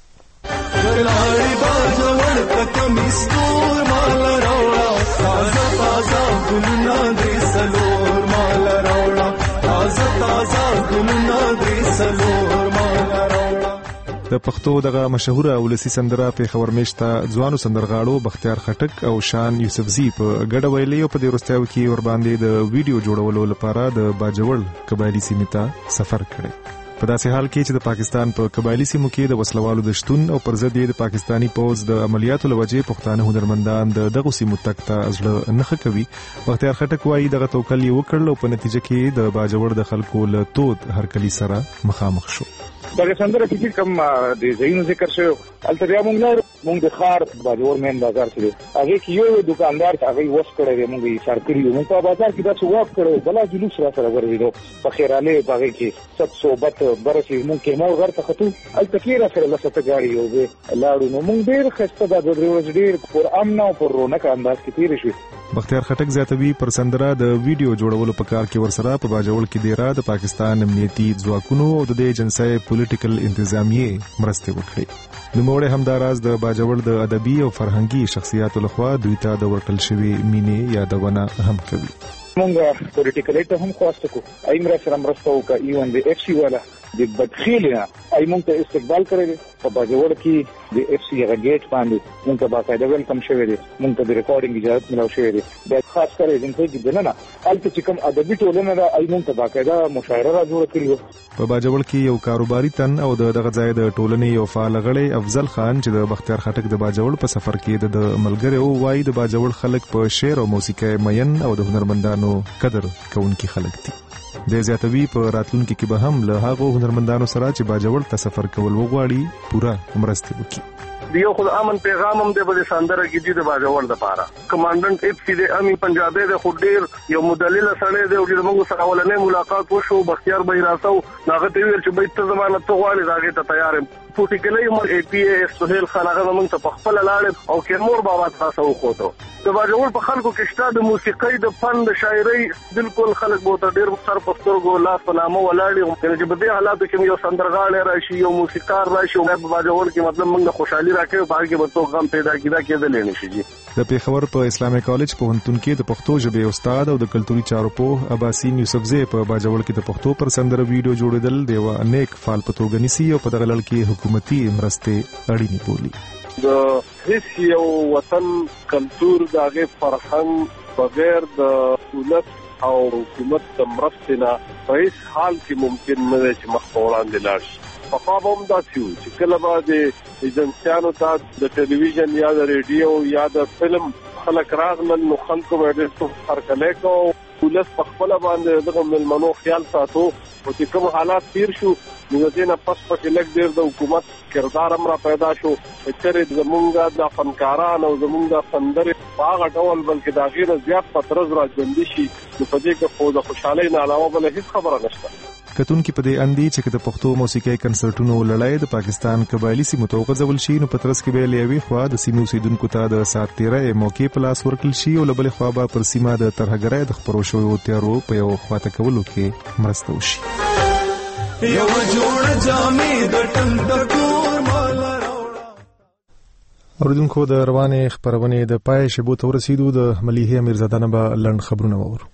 د پښتو دغه مشهوره ولسی سندره په خبر میشته ځوانو سندرغاړو بختیار خټک او شان یوسفزی په ګډه ویلې او په دې وروستیو کې ور باندې د ویډیو جوړولو لپاره د باجوړ قبایلی سیمې ته سفر کړی. په داسې حال کې چې د پاکستان په قبایلی سیمو کې د وسلوالو د شتون او پر ضد د پاکستانی پوز د عملیاتو لوجې پښتانه هنرمندان دغه سیمو تک ته ازړه نه کوي. بختیار خټک وايي دغه توکل یې وکړل او په نتیجه کې د باجوړ د خلکو له تود هرکلی سره مخامخ شو. دا څنګه چې کوم د زینو ذکر شو التبیا مونږ د خار باجوړ مین بازار کې هغه کې یو دکاندار هغه وس کړی مونږ یې سر کړی مونږ په بازار کې دا څه واک کړو بلا جلوس را سره ورغلو په خیراله هغه کې 700 برسي مونږ کې مو ورته خطو التکیر سره لسته غاړي یو به لاړو نو مونږ ډیر خسته د ورځ ډیر پر امن او پر رونق انداز کې تیر شو. بختیار خټک زیاتوي پر سندره د ویډیو جوړولو په کار کې ورسره په باجوړ کې ډیرا د پاکستان امنیتي ځواکونو او د جنسي پولیټیکل انتظامیه مرسته وکړي. نوموړی همداراز د باجوړ د ادبي او فرهنګي شخصیتونو لخوا دوی ته د ورکل شوی مینې یادونه هم کوي. مونږه پولیټیکل ته هم خواسته کو ایمره سره مرسته وکړه ایون د اف سی والا د بدخیلنا ایمون ته استقبال کړی په باجوړ کې د اف سی غ گیټ باندې مونږ ته باقاعده ویلکم شوی دی مونږ ته د ریکارډینګ اجازه ملو شوی دی د خاص کر ځینې چې دنه البته چې کوم ادبي ټولنه دا ایمون ته باقاعده مشاعره را جوړ کړی. په باجوړ کې یو کاروباري تن او دغه ځای د ټولنې یو فعال غړی افضل خان چې د بختیار خټک د باجوړ په سفر کې د ملګری وایي د باجوړ خلک په شعر او موسیقي مین او د هنرمندانو قدر کوونکي خلک دي. د زیاتوي په راتلونکو کې به هم له هغو هنرمندانو سره چې باجوړ ته سفر کول وغواړي پوره مرسته وکړي. دیو خود امن پیغام هم د بل سندره کې د باجوړ د پاره کمانډنټ اف سی د امي پنجابي د خډیر یو مدلل سره د موږ سره ولنې ملاقات وشو بختیار بهراسو ناغه ته ویل چې بیت زمانه ته غواړي راغی ته تیار پوټیکلې مر ای پی ایس سهیل خان هغه موږ ته په خپل لاړ او کمور بابا تاسو وخوتو د باجوړ په خلکو کې شته د موسیقۍ د فن د شاعرۍ بالکل خلک بوته ډیر سر پسترګو لاس په نامه ولاړ چې په دې حالاتو کې یو سندرغاړی راشي یو موسیقار راشي او په باجوړ کې مطلب موږ خوشحالي راکې باقي به تو غم پیدا کېدل نه شي. د پیښور په اسلامي کالج پوهنتون کې د پښتو ژبې استاد او د کلتوري چارو په اباسین یوسفزی په باجوړ کې د پښتو پر سندره ویډیو جوړیدل دی نیک فعال په توګه نیسي او په دغه لړ کې حکومتي مرستې اړینې بولي. د هیڅ یو وطن کلتور دغه فرهنګ بغیر د دولت او حکومت د مرستې نه په هیڅ حال کې ممکن نه دی چې مخ په وړاندې لاړ شي. په خوا به هم داسې و چې کله به د ایجنسیانو ته د ټلویزیون یا د ریډیو یا د فلم خلک راغلل نو خلکو به ډېر هرکلی کوو ولس په خپله باندې دغه مېلمنو خیال ساتو او چې کوم حالات تیر شو نو د دې نه پس پکې لږ ډېر د حکومت کردار هم را پیدا شو چېرې زمونږ د فنکاران او زمونږ د سندرې په هغه ډول بلکې د هغې نه زیات په طرز را ژوندي شي نو په دې کې خو د خوشحالۍ نه علاوه بله هېڅ خبره نشته. کتونکي په دې اندي چې د پښتو موسیقي کنسرټونو لړۍ د پاکستان قبایلی سیمو ته وغځول شي نو په ترڅ کې به لیوي خوا د سیمو اوسیدونکو ته د سات تیرې موقع په لاس ورکړل شي او لبل خوا به پر سیمه د ترهګرۍ د خبرو شویو تیارو په یو خواته کولو کې مرسته وشي. یو جوړ جامې د ټنګ کور مال اوریدونکو د روانې خبرونه د پای شبو ته ورسېدو د مليحه میرزاده نه به لړن خبرونه وورو.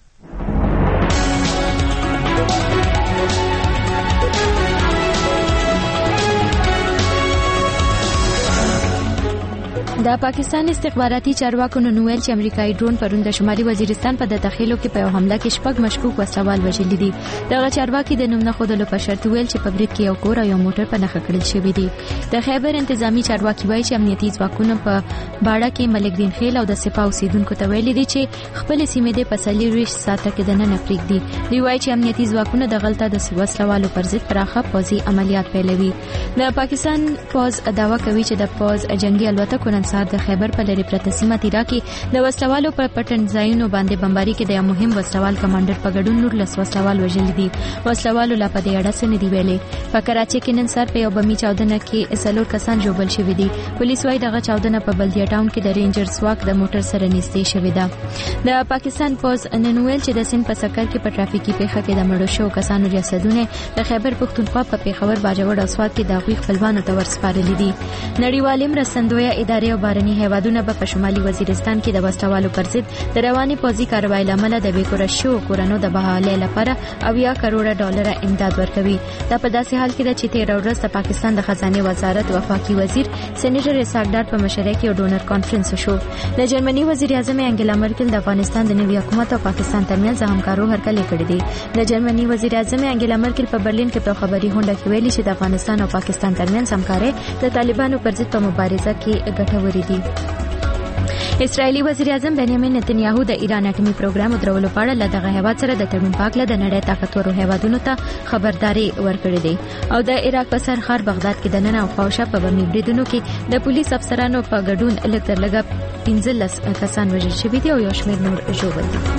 د پاکستان استخباراتي چارواکو نن ویل چې امریکایي ډرون پرون د شمالي وزیرستان په داخلو کې په حمله کې شپږ مشکوک وسوال وژل دي. دغه چارواکي د نوم نه خودلو په شرط ویل چې په بریټ کې یو کور او یو موټر په نښه کړل شوی دی. د خیبر انتظامی چارواکي وایي چې امنیتي ځواکونه په باړه کې ملک دین خیل او د سپاه اوسیدونکو ته ویلي دي چې خپل سیمې د پسلي ریش ساته کې د نه پرېږدي. دی وایي چې امنیتي ځواکونه د غلطه د وسلوالو پر ضد پراخه پوځي عملیات پیلوي. د پاکستان پوز دعوا کوي چې د پوز جنگي الوتکو نن سار د خیبر په لری پرته سیمه تیرا کې د وسلوالو په پټن ځایونو باندې بمباري کې د مهم وسلوال کمانډر په ګډون نور لس وسلوال وژل دي. وسلوالو لا په دې اړه څه نه دی ویلي. په کراچي کې نن سر په یو بمي چاودنه کې څلور کسان جوړل شوي دي. پولیس وايي دغه چاودنه په بلدیا ټاون کې د رینجرز واک د موټر سره نږدې شوې ده. د پاکستان پوز نن ویل چې د سند په سکر کې په ټرافیکي پیښه کې د مړو شو کسانو ریاستونه د خیبر پښتونخوا په پیښور باجوړ او سواد کې د غوښ خپلوانو ته ورسپارل دي. نړیوال مرستندویه ادارې او بارني هیوادونه په شمالي وزیرستان کې د وسلوالو پر ضد د رواني پوځي کاروای لامل د بیکور شو کورونو د بحالۍ لپاره 80 کروڑ ډالر امداد ورکوي. دا په داسې حال کې ده چې 13 ورځ د پاکستان د خزانه وزارت وفاقي وزیر سېنیټر اسحاق په مشرۍ کې یو ډونر کانفرنس وشو. د جرمني وزیر اعظم انګلا مرکل د افغانستان د نوي حکومت او پاکستان ترمنځ همکارو هرکلی کړی دی. د جرمني وزیر اعظم انګلا مرکل په برلین کې په خبري هونډه کې ویلي چې د افغانستان او پاکستان ترمنځ همکاري د طالبانو پر ضد په مبارزه کې ګټورې دي. اسرایلی وزیر اعظم بنیامین نتنیاهو د ایران اټومي پروګرام درولو په اړه لدغه هیواد سره د تړون پاکله د نړۍ طاقتورو هیوادونو ته خبرداري ورکړې ده. او د عراق په سر ښار بغداد کې د نن او خواوشا په بمي بریدونو کې د پولیس افسرانو په ګډون لږ 15 کسان وژل شوي دي او یو شمېر نور ژوبل دي.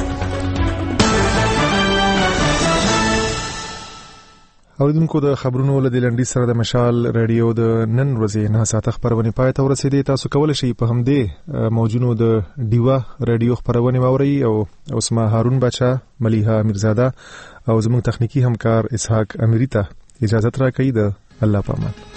اوریدونکو د خبرونو له لنډۍ سره د مشال رادیو د نن ورځې 9 ساعت خبرونه پای ته ورسېدې. تاسو کولای شئ په همدې موجونو د ډیوا رادیو خبرونه واورئ او اوسما هارون بچا ملیحه میرزاده او زموږ تخنیکی همکار اسحاق امیری ته اجازه راکړئ. د الله پامان.